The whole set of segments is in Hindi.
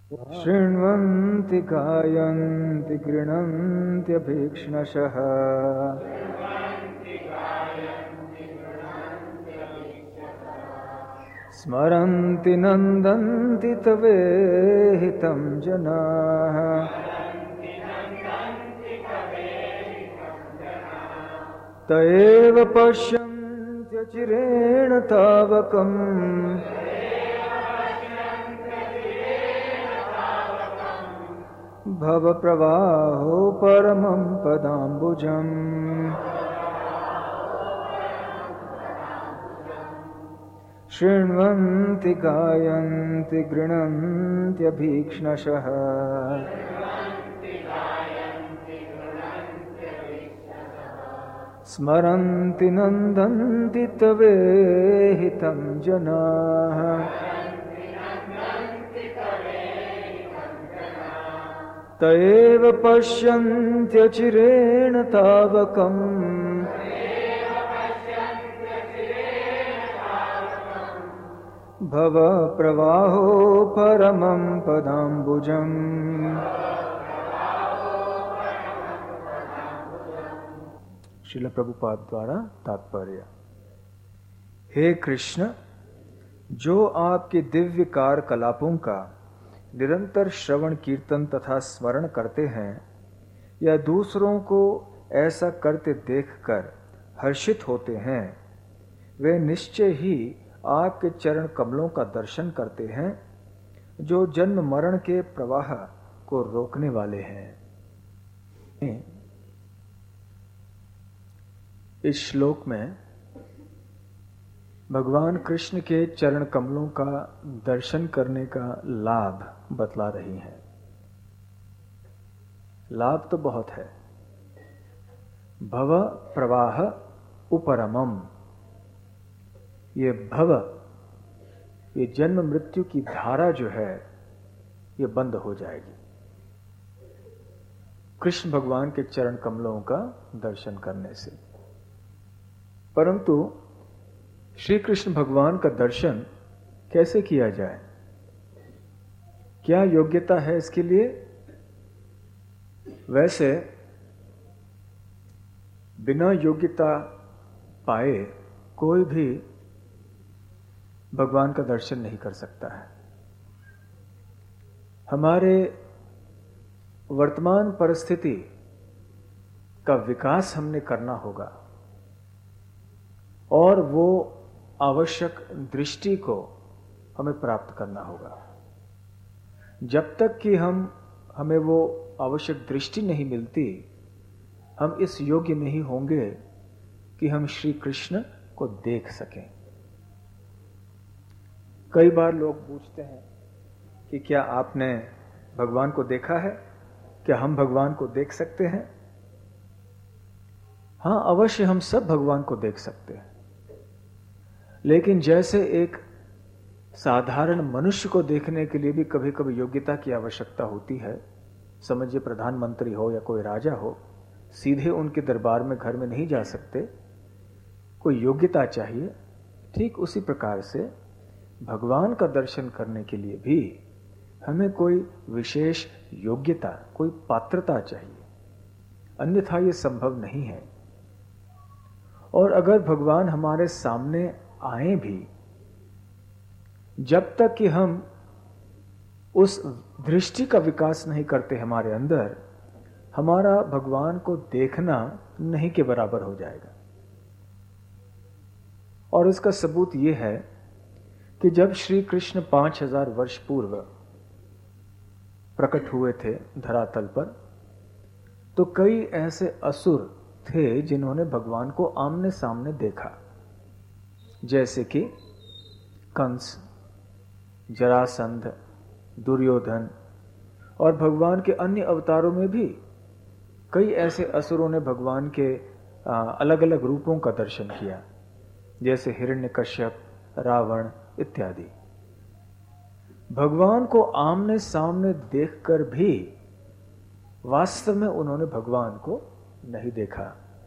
शृण्वन्ति गायन्ति गृह्णन्त्यभीक्ष्णशः स्मरन्ति नन्दन्ति तवेहितं जनाः त एव पश्यन्त्यचिरेण तावकम् भवप्रवाहो परमं पदाम्बुजम् शृण्वन्ति गायन्ति गृह्णन्त्यभीक्ष्णशः स्मरन्ति नन्दन्ति तवेहितं जनाः त एव पश्यन्त्यचिरेण तावकम् भवप्रवाहो परमं पदाम्बुजम्। श्रील प्रभुपाद द्वारा तात्पर्य। हे कृष्ण, जो आपके दिव्य कार्यकलापों का निरंतर श्रवण कीर्तन तथा स्मरण करते हैं या दूसरों को ऐसा करते देखकर हर्षित होते हैं, वे निश्चय ही आपके चरण कमलों का दर्शन करते हैं जो जन्म मरण के प्रवाह को रोकने वाले हैं। इस श्लोक में भगवान कृष्ण के चरण कमलों का दर्शन करने का लाभ बतला रही हैं। लाभ तो बहुत है। भव प्रवाह उपरमम, ये भव, ये जन्म मृत्यु की धारा जो है ये बंद हो जाएगी कृष्ण भगवान के चरण कमलों का दर्शन करने से। परंतु श्री कृष्ण भगवान का दर्शन कैसे किया जाए, क्या योग्यता है इसके लिए? वैसे बिना योग्यता पाए कोई भी भगवान का दर्शन नहीं कर सकता है। हमारे वर्तमान परिस्थिति का विकास हमने करना होगा और वो आवश्यक दृष्टि को हमें प्राप्त करना होगा। जब तक कि हमें वो आवश्यक दृष्टि नहीं मिलती, हम इस योग्य नहीं होंगे कि हम श्री कृष्ण को देख सकें। कई बार लोग पूछते हैं कि क्या आपने भगवान को देखा है? क्या हम भगवान को देख सकते हैं? हाँ, अवश्य हम सब भगवान को देख सकते हैं, लेकिन जैसे एक साधारण मनुष्य को देखने के लिए भी कभी कभी योग्यता की आवश्यकता होती है, समझिए प्रधानमंत्री हो या कोई राजा हो, सीधे उनके दरबार में घर में नहीं जा सकते, कोई योग्यता चाहिए। ठीक उसी प्रकार से भगवान का दर्शन करने के लिए भी हमें कोई विशेष योग्यता, कोई पात्रता चाहिए, अन्यथा ये संभव नहीं है। और अगर भगवान हमारे सामने आए भी, जब तक कि हम उस दृष्टि का विकास नहीं करते हमारे अंदर, हमारा भगवान को देखना नहीं के बराबर हो जाएगा। और इसका सबूत यह है कि जब श्री कृष्ण 5000 वर्ष पूर्व प्रकट हुए थे धरातल पर, तो कई ऐसे असुर थे जिन्होंने भगवान को आमने सामने देखा, जैसे कि कंस, जरासंध, दुर्योधन, और भगवान के अन्य अवतारों में भी कई ऐसे असुरों ने भगवान के अलग अलग रूपों का दर्शन किया, जैसे हिरण्यकश्यप, रावण इत्यादि। भगवान को आमने सामने देखकर भी वास्तव में उन्होंने भगवान को नहीं देखा,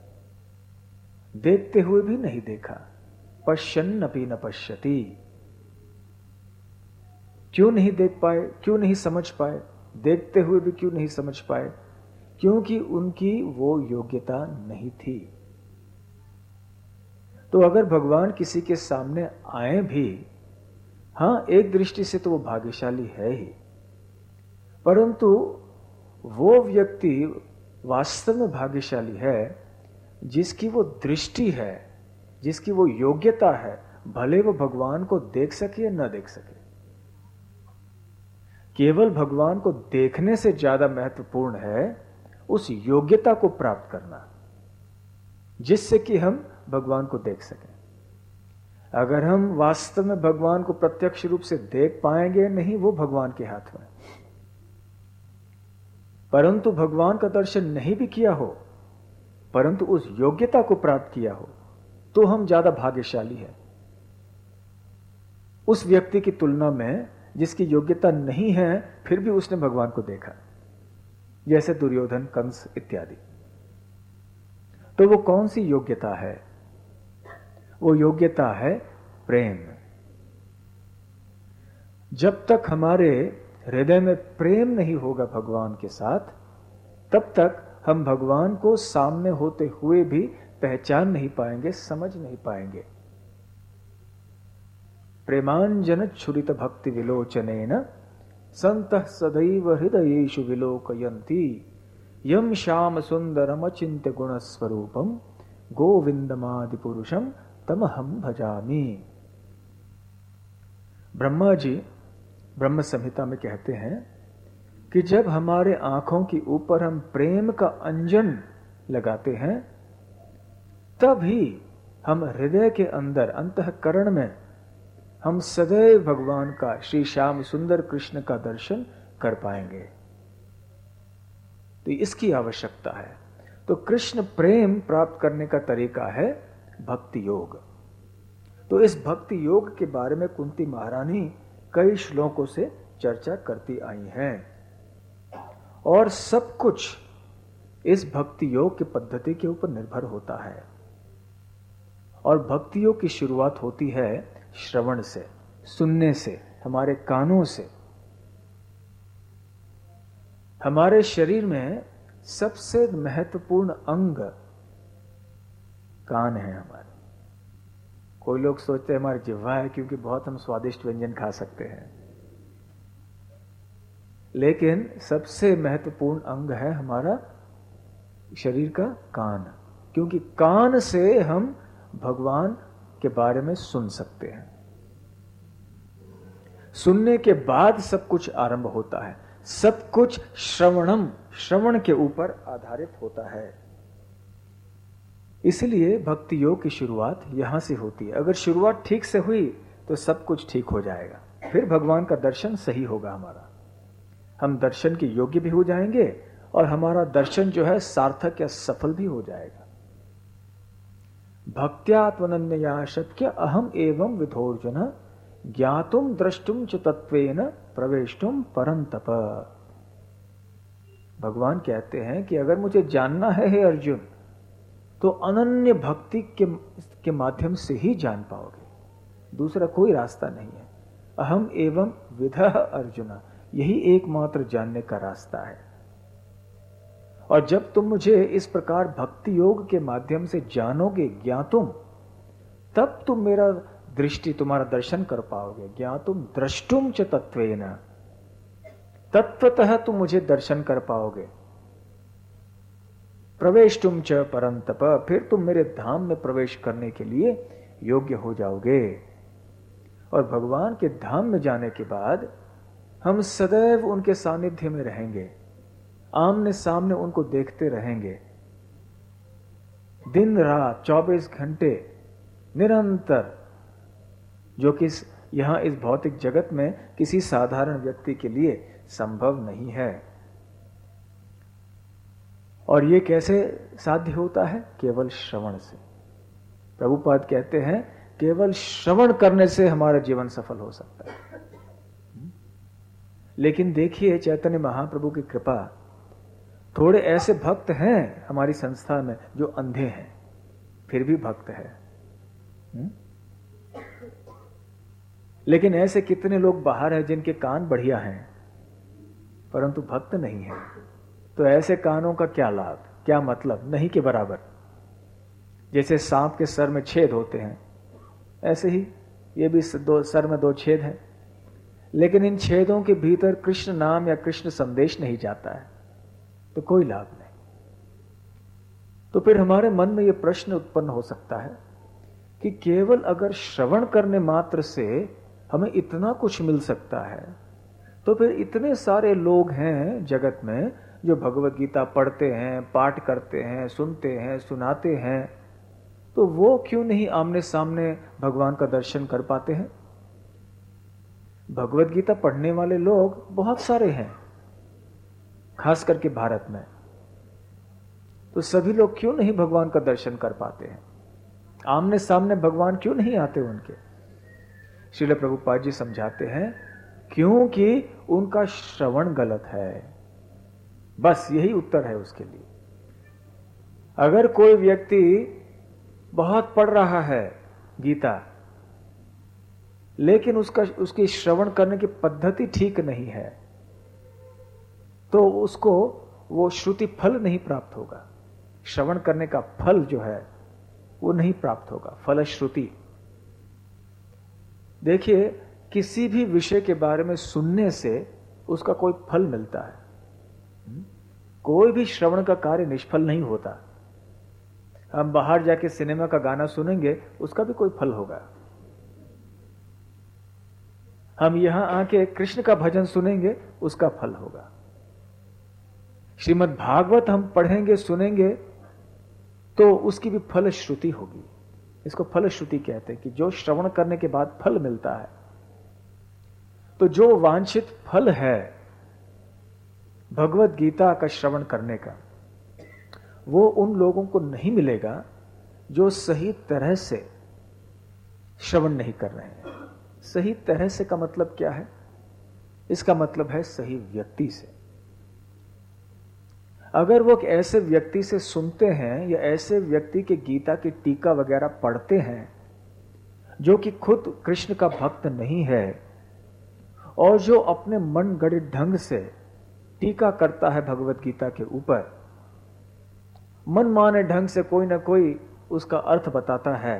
देखते हुए भी नहीं देखा। पश्यन्नपि न पश्यति। क्यों नहीं देख पाए, क्यों नहीं समझ पाए, देखते हुए भी क्यों नहीं समझ पाए? क्योंकि उनकी वो योग्यता नहीं थी। तो अगर भगवान किसी के सामने आए भी, हाँ, एक दृष्टि से तो वो भाग्यशाली है ही, परंतु वो व्यक्ति वास्तव में भाग्यशाली है जिसकी वो दृष्टि है, जिसकी वो योग्यता है, भले वो भगवान को देख सके या न देख सके। केवल भगवान को देखने से ज्यादा महत्वपूर्ण है उस योग्यता को प्राप्त करना जिससे कि हम भगवान को देख सकें। अगर हम वास्तव में भगवान को प्रत्यक्ष रूप से देख पाएंगे नहीं, वो भगवान के हाथ में। परंतु भगवान का दर्शन नहीं भी किया हो, परंतु उस योग्यता को प्राप्त किया हो, तो हम ज्यादा भाग्यशाली हैं उस व्यक्ति की तुलना में जिसकी योग्यता नहीं है फिर भी उसने भगवान को देखा, जैसे दुर्योधन, कंस इत्यादि। तो वो कौन सी योग्यता है? वो योग्यता है प्रेम। जब तक हमारे हृदय में प्रेम नहीं होगा भगवान के साथ, तब तक हम भगवान को सामने होते हुए भी पहचान नहीं पाएंगे, समझ नहीं पाएंगे। प्रेमांजन छुरित भक्ति विलोचनेन संतः सदैव हृदयेषु विलोकयन्ति यम श्याम सुंदरम अचिंत्य गुण स्वरूपम गोविंदमादि पुरुषम तमहम भजामि। ब्रह्मा जी ब्रह्म संहिता में कहते हैं कि जब हमारे आंखों के ऊपर हम प्रेम का अंजन लगाते हैं, तभी हम हृदय के अंदर अंतःकरण में हम सदैव भगवान का, श्री श्याम सुंदर कृष्ण का दर्शन कर पाएंगे। तो इसकी आवश्यकता है। तो कृष्ण प्रेम प्राप्त करने का तरीका है भक्ति योग। तो इस भक्ति योग के बारे में कुंती महारानी कई श्लोकों से चर्चा करती आई हैं, और सब कुछ इस भक्ति योग की पद्धति के ऊपर निर्भर होता है। और भक्ति योग की शुरुआत होती है श्रवण से, सुनने से, हमारे कानों से। हमारे शरीर में सबसे महत्वपूर्ण अंग कान है हमारे। कोई लोग सोचते हैं हमारी जिह्वा है क्योंकि बहुत हम स्वादिष्ट व्यंजन खा सकते हैं, लेकिन सबसे महत्वपूर्ण अंग है हमारा शरीर का कान, क्योंकि कान से हम भगवान के बारे में सुन सकते हैं। सुनने के बाद सब कुछ आरंभ होता है। सब कुछ श्रवण के ऊपर आधारित होता है। इसलिए भक्ति योग की शुरुआत यहां से होती है। अगर शुरुआत ठीक से हुई तो सब कुछ ठीक हो जाएगा, फिर भगवान का दर्शन सही होगा हमारा। हम दर्शन के योग्य भी हो जाएंगे और हमारा दर्शन जो है सार्थक या सफल भी हो जाएगा। भक्त्यात्मनन्या शक्य अहम एवं विधोर्जुन ज्ञातुम द्रष्टुम च तत्वेन प्रवेष्टुम परंतप। भगवान कहते हैं कि अगर मुझे जानना है हे अर्जुन, तो अनन्य भक्ति के माध्यम से ही जान पाओगे, दूसरा कोई रास्ता नहीं है। अहम एवं विधः अर्जुन, यही एकमात्र जानने का रास्ता है। और जब तुम मुझे इस प्रकार भक्ति योग के माध्यम से जानोगे, ज्ञातुम, तब तुम मेरा दृष्टि, तुम्हारा दर्शन कर पाओगे। ज्ञातुम द्रष्टुम च तत्वेन, तत्वतः तुम मुझे दर्शन कर पाओगे। प्रवेष्टुम च परंतप, फिर तुम मेरे धाम में प्रवेश करने के लिए योग्य हो जाओगे। और भगवान के धाम में जाने के बाद हम सदैव उनके सानिध्य में रहेंगे, आमने सामने उनको देखते रहेंगे, दिन रात 24 घंटे निरंतर, जो कि यहां इस भौतिक जगत में किसी साधारण व्यक्ति के लिए संभव नहीं है। और ये कैसे साध्य होता है? केवल श्रवण से। प्रभुपाद कहते हैं केवल श्रवण करने से हमारा जीवन सफल हो सकता है। लेकिन देखिए चैतन्य महाप्रभु की कृपा, थोड़े ऐसे भक्त हैं हमारी संस्था में जो अंधे हैं, फिर भी भक्त है। लेकिन ऐसे कितने लोग बाहर हैं जिनके कान बढ़िया हैं परंतु भक्त नहीं है। तो ऐसे कानों का क्या लाभ, क्या मतलब, नहीं के बराबर। जैसे सांप के सर में छेद होते हैं, ऐसे ही ये भी सर में 2 छेद हैं, लेकिन इन छेदों के भीतर कृष्ण नाम या कृष्ण संदेश नहीं जाता है, तो कोई लाभ नहीं। तो फिर हमारे मन में यह प्रश्न उत्पन्न हो सकता है कि केवल अगर श्रवण करने मात्र से हमें इतना कुछ मिल सकता है, तो फिर इतने सारे लोग हैं जगत में जो भगवत गीता पढ़ते हैं, पाठ करते हैं, सुनते हैं, सुनाते हैं, तो वो क्यों नहीं आमने सामने भगवान का दर्शन कर पाते हैं? भगवत गीता पढ़ने वाले लोग बहुत सारे हैं, खास करके भारत में। तो सभी लोग क्यों नहीं भगवान का दर्शन कर पाते हैं? आमने सामने भगवान क्यों नहीं आते उनके? श्रील प्रभुपाद जी समझाते हैं, क्योंकि उनका श्रवण गलत है। बस यही उत्तर है उसके लिए। अगर कोई व्यक्ति बहुत पढ़ रहा है गीता, लेकिन उसकी श्रवण करने की पद्धति ठीक नहीं है, तो उसको वो श्रुति फल नहीं प्राप्त होगा। श्रवण करने का फल जो है वो नहीं प्राप्त होगा, फलश्रुति। देखिए, किसी भी विषय के बारे में सुनने से उसका कोई फल मिलता है। कोई भी श्रवण का कार्य निष्फल नहीं होता। हम बाहर जाके सिनेमा का गाना सुनेंगे, उसका भी कोई फल होगा। हम यहां आके कृष्ण का भजन सुनेंगे, उसका फल होगा। श्रीमद् भागवत हम पढ़ेंगे, सुनेंगे, तो उसकी भी फलश्रुति होगी। इसको फलश्रुति कहते हैं कि जो श्रवण करने के बाद फल मिलता है। तो जो वांछित फल है भगवत गीता का श्रवण करने का, वो उन लोगों को नहीं मिलेगा जो सही तरह से श्रवण नहीं कर रहे हैं। सही तरह से का मतलब क्या है? इसका मतलब है सही व्यक्ति से। अगर वो ऐसे व्यक्ति से सुनते हैं या ऐसे व्यक्ति के गीता की टीका वगैरह पढ़ते हैं जो कि खुद कृष्ण का भक्त नहीं है और जो अपने मन गढ़ित ढंग से टीका करता है भगवत गीता के ऊपर, मनमाने ढंग से कोई ना कोई उसका अर्थ बताता है,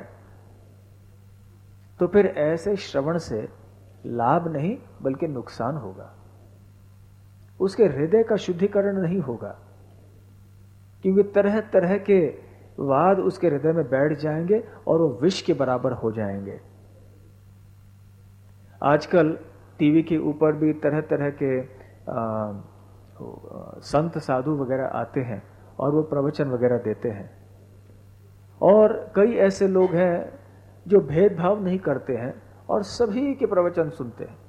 तो फिर ऐसे श्रवण से लाभ नहीं बल्कि नुकसान होगा। उसके हृदय का शुद्धिकरण नहीं होगा, क्योंकि तरह तरह के वाद उसके हृदय में बैठ जाएंगे और वो विष के बराबर हो जाएंगे। आजकल टीवी के ऊपर भी तरह तरह के संत साधु वगैरह आते हैं और वो प्रवचन वगैरह देते हैं, और कई ऐसे लोग हैं जो भेदभाव नहीं करते हैं और सभी के प्रवचन सुनते हैं।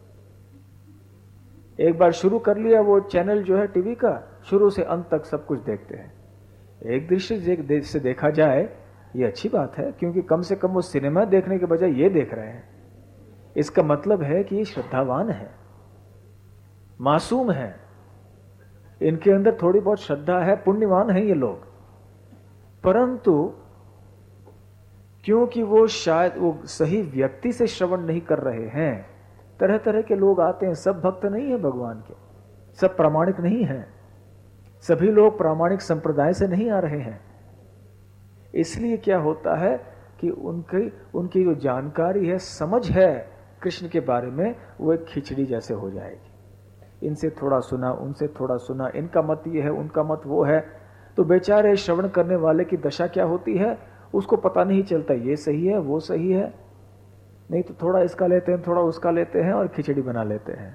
एक बार शुरू कर लिया वो चैनल जो है टीवी का, शुरू से अंत तक सब कुछ देखते हैं। एक दृष्टि से देखा जाए ये अच्छी बात है, क्योंकि कम से कम वो सिनेमा देखने के बजाय ये देख रहे हैं। इसका मतलब है कि ये श्रद्धावान है, मासूम है, इनके अंदर थोड़ी बहुत श्रद्धा है, पुण्यवान है ये लोग। परंतु क्योंकि वो शायद वो सही व्यक्ति से श्रवण नहीं कर रहे हैं, तरह तरह के लोग आते हैं। सब भक्त नहीं है भगवान के, सब प्रामाणिक नहीं हैं, सभी लोग प्रामाणिक संप्रदाय से नहीं आ रहे हैं। इसलिए क्या होता है कि उनकी जो जानकारी है, समझ है कृष्ण के बारे में, वो एक खिचड़ी जैसे हो जाएगी। इनसे थोड़ा सुना, उनसे थोड़ा सुना, इनका मत ये है, उनका मत वो है। तो बेचारे श्रवण करने वाले की दशा क्या होती है, उसको पता नहीं चलता ये सही है वो सही है, नहीं तो थोड़ा इसका लेते हैं, थोड़ा उसका लेते हैं और खिचड़ी बना लेते हैं।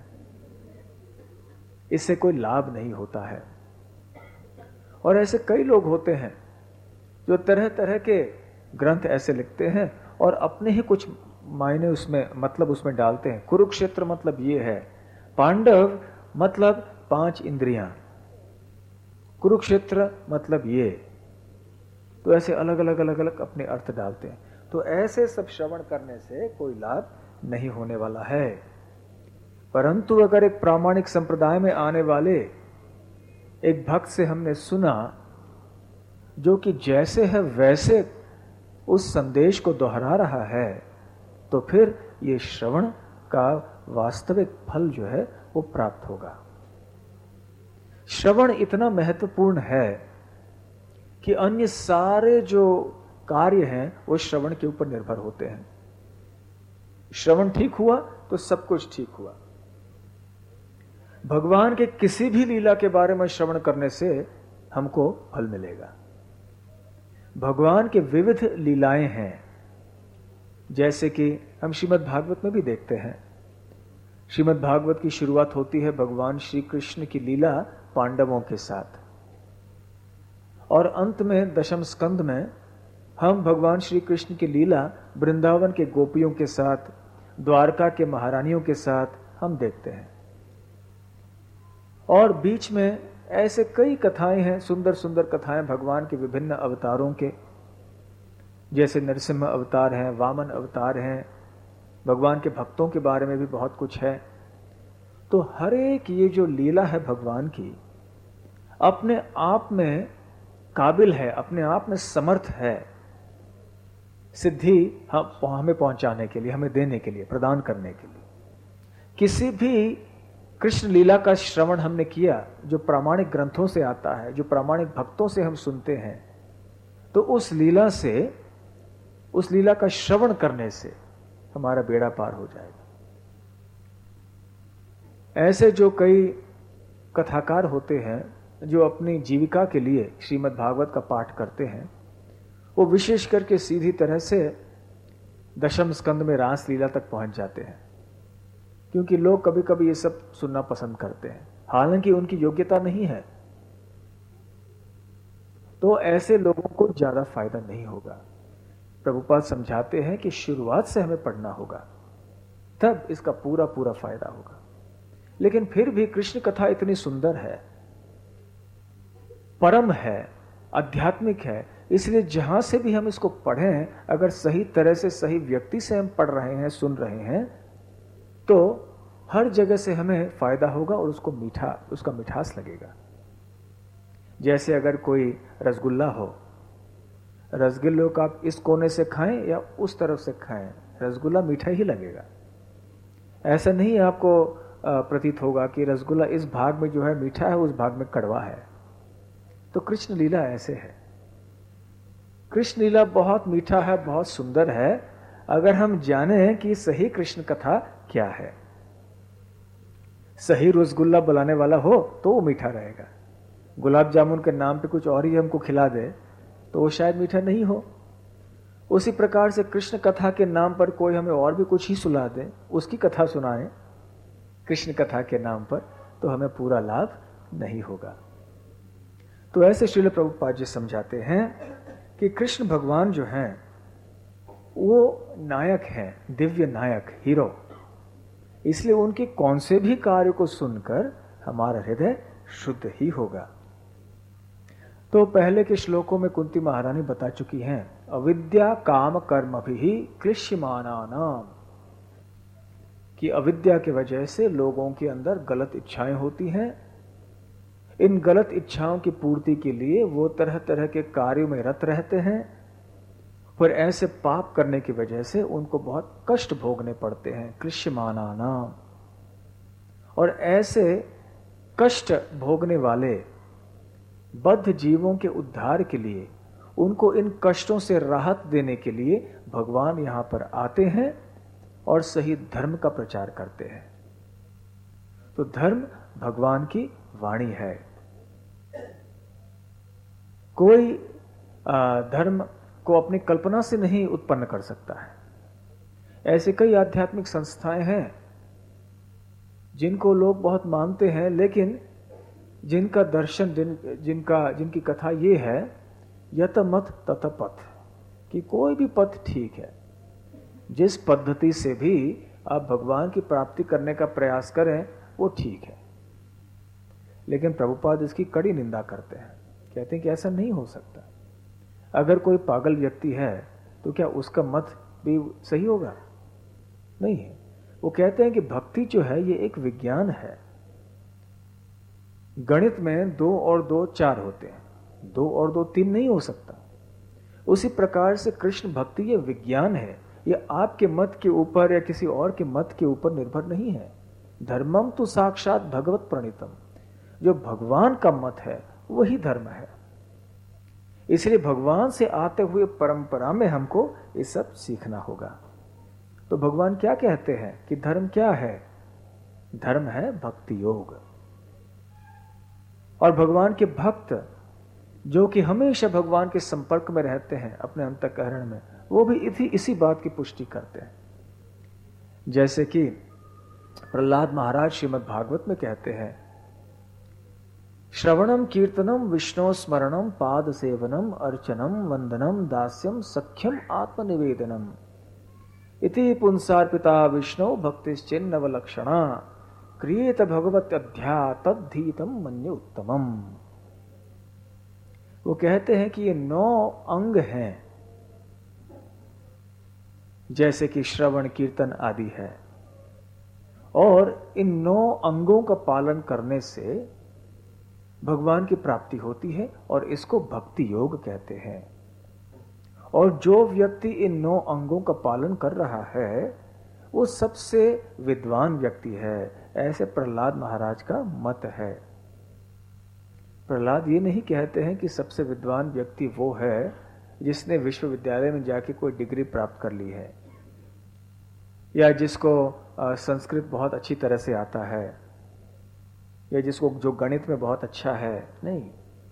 इससे कोई लाभ नहीं होता है। और ऐसे कई लोग होते हैं जो तरह तरह के ग्रंथ ऐसे लिखते हैं और अपने ही कुछ मायने उसमें मतलब उसमें डालते हैं। कुरुक्षेत्र मतलब ये है, पांडव मतलब 5 इंद्रियां, कुरुक्षेत्र मतलब ये। तो ऐसे अलग अलग अपने अर्थ डालते हैं। तो ऐसे सब श्रवण करने से कोई लाभ नहीं होने वाला है। परंतु अगर एक प्रामाणिक संप्रदाय में आने वाले एक भक्त से हमने सुना जो कि जैसे है वैसे उस संदेश को दोहरा रहा है, तो फिर ये श्रवण का वास्तविक फल जो है वो प्राप्त होगा। श्रवण इतना महत्वपूर्ण है कि अन्य सारे जो कार्य हैं वो श्रवण के ऊपर निर्भर होते हैं। श्रवण ठीक हुआ तो सब कुछ ठीक हुआ। भगवान के किसी भी लीला के बारे में श्रवण करने से हमको फल मिलेगा। भगवान के विविध लीलाएं हैं, जैसे कि हम श्रीमद् भागवत में भी देखते हैं। श्रीमद् भागवत की शुरुआत होती है भगवान श्री कृष्ण की लीला पांडवों के साथ, और अंत में दशम स्कंद में हम भगवान श्री कृष्ण की लीला वृंदावन के गोपियों के साथ, द्वारका के महारानियों के साथ हम देखते हैं। और बीच में ऐसे कई कथाएं हैं, सुंदर सुंदर कथाएं भगवान के विभिन्न अवतारों के, जैसे नरसिंह अवतार हैं, वामन अवतार हैं, भगवान के भक्तों के बारे में भी बहुत कुछ है। तो हर एक ये जो लीला है भगवान की अपने आप में काबिल है, अपने आप में समर्थ है सिद्धि हमें पहुंचाने के लिए, हमें देने के लिए, प्रदान करने के लिए। किसी भी कृष्ण लीला का श्रवण हमने किया जो प्रामाणिक ग्रंथों से आता है, जो प्रामाणिक भक्तों से हम सुनते हैं, तो उस लीला से, उस लीला का श्रवण करने से हमारा बेड़ा पार हो जाएगा। ऐसे जो कई कथाकार होते हैं जो अपनी जीविका के लिए श्रीमद् भागवत का पाठ करते हैं, वो विशेष करके सीधी तरह से दशम स्कंद में रास लीला तक पहुंच जाते हैं, क्योंकि लोग कभी कभी ये सब सुनना पसंद करते हैं, हालांकि उनकी योग्यता नहीं है। तो ऐसे लोगों को ज्यादा फायदा नहीं होगा। प्रभुपाद समझाते हैं कि शुरुआत से हमें पढ़ना होगा, तब इसका पूरा पूरा फायदा होगा। लेकिन फिर भी कृष्ण कथा इतनी सुंदर है, परम है, आध्यात्मिक है, इसलिए जहां से भी हम इसको पढ़ें, अगर सही तरह से, सही व्यक्ति से हम पढ़ रहे हैं, सुन रहे हैं, तो हर जगह से हमें फायदा होगा और उसको उसका मिठास लगेगा। जैसे अगर कोई रसगुल्ला हो, रसगुल्ले को आप इस कोने से खाएं या उस तरफ से खाएं, रसगुल्ला मीठा ही लगेगा। ऐसा नहीं आपको प्रतीत होगा कि रसगुल्ला इस भाग में जो है मीठा है, उस भाग में कड़वा है। तो कृष्ण लीला ऐसे है। कृष्ण लीला बहुत मीठा है, बहुत सुंदर है, अगर हम जाने कि सही कृष्ण कथा क्या है। सही रसगुल्ला बुलाने वाला हो तो वो मीठा रहेगा। गुलाब जामुन के नाम पे कुछ और ही हमको खिला दे तो वो शायद मीठा नहीं हो। उसी प्रकार से कृष्ण कथा के नाम पर कोई हमें और भी कुछ ही सुला दे, उसकी कथा सुनाए कृष्ण कथा के नाम पर, तो हमें पूरा लाभ नहीं होगा। तो ऐसे श्रील प्रभुपाद जी समझाते हैं कि कृष्ण भगवान जो हैं वो नायक हैं, दिव्य नायक, हीरो। इसलिए उनके कौन से भी कार्य को सुनकर हमारा हृदय शुद्ध ही होगा। तो पहले के श्लोकों में कुंती महारानी बता चुकी हैं, अविद्या काम कर्म भी क्लिश्यमानानाम, कि अविद्या की वजह से लोगों के अंदर गलत इच्छाएं होती हैं। इन गलत इच्छाओं की पूर्ति के लिए वो तरह तरह के कार्यों में रत रहते हैं, पर ऐसे पाप करने की वजह से उनको बहुत कष्ट भोगने पड़ते हैं, क्लिश्यमानानाम। और ऐसे कष्ट भोगने वाले बद्ध जीवों के उद्धार के लिए, उनको इन कष्टों से राहत देने के लिए भगवान यहां पर आते हैं और सही धर्म का प्रचार करते हैं। तो धर्म भगवान की वाणी है। कोई धर्म को अपनी कल्पना से नहीं उत्पन्न कर सकता है। ऐसे कई आध्यात्मिक संस्थाएं हैं जिनको लोग बहुत मानते हैं, लेकिन जिनका दर्शन, जिनकी कथा ये है, यत मत तत पथ, कि कोई भी पथ ठीक है, जिस पद्धति से भी आप भगवान की प्राप्ति करने का प्रयास करें वो ठीक है। लेकिन प्रभुपाद इसकी कड़ी निंदा करते हैं, कहते हैं कि ऐसा नहीं हो सकता। अगर कोई पागल व्यक्ति है तो क्या उसका मत भी सही होगा? नहीं है। वो कहते हैं कि भक्ति जो है ये एक विज्ञान है। गणित में 2 और 2 4 होते हैं, 2 और 2 3 नहीं हो सकता। उसी प्रकार से कृष्ण भक्ति ये विज्ञान है, ये आपके मत के ऊपर या किसी और के मत के ऊपर निर्भर नहीं है। धर्मम तो साक्षात भगवत प्रणीतम, जो भगवान का मत है वही धर्म है। इसलिए भगवान से आते हुए परंपरा में हमको ये सब सीखना होगा। तो भगवान क्या कहते हैं कि धर्म क्या है? धर्म है भक्ति योग। और भगवान के भक्त जो कि हमेशा भगवान के संपर्क में रहते हैं अपने अंतःकरण में, वो भी इसी बात की पुष्टि करते हैं। जैसे कि प्रहलाद महाराज श्रीमद् भागवत में कहते हैं, श्रवणम कीर्तनम विष्णु स्मरणम पाद सेवनम अर्चनम वंदनम दास्यम सख्यम आत्मनिवेदनम इति पुंसार्पिता विष्णु भक्तिश्चिन्नव लक्षणा क्रियेत भगवत अध्या तद्धीतम मन्य उत्तमम। वो कहते हैं कि ये 9 अंग हैं, जैसे कि श्रवण कीर्तन आदि है, और इन 9 अंगों का पालन करने से भगवान की प्राप्ति होती है और इसको भक्ति योग कहते हैं। और जो व्यक्ति इन 9 अंगों का पालन कर रहा है वो सबसे विद्वान व्यक्ति है, ऐसे प्रहलाद महाराज का मत है। प्रहलाद ये नहीं कहते हैं कि सबसे विद्वान व्यक्ति वो है जिसने विश्वविद्यालय में जाके कोई डिग्री प्राप्त कर ली है, या जिसको संस्कृत बहुत अच्छी तरह से आता है, या जिसको जो गणित में बहुत अच्छा है। नहीं,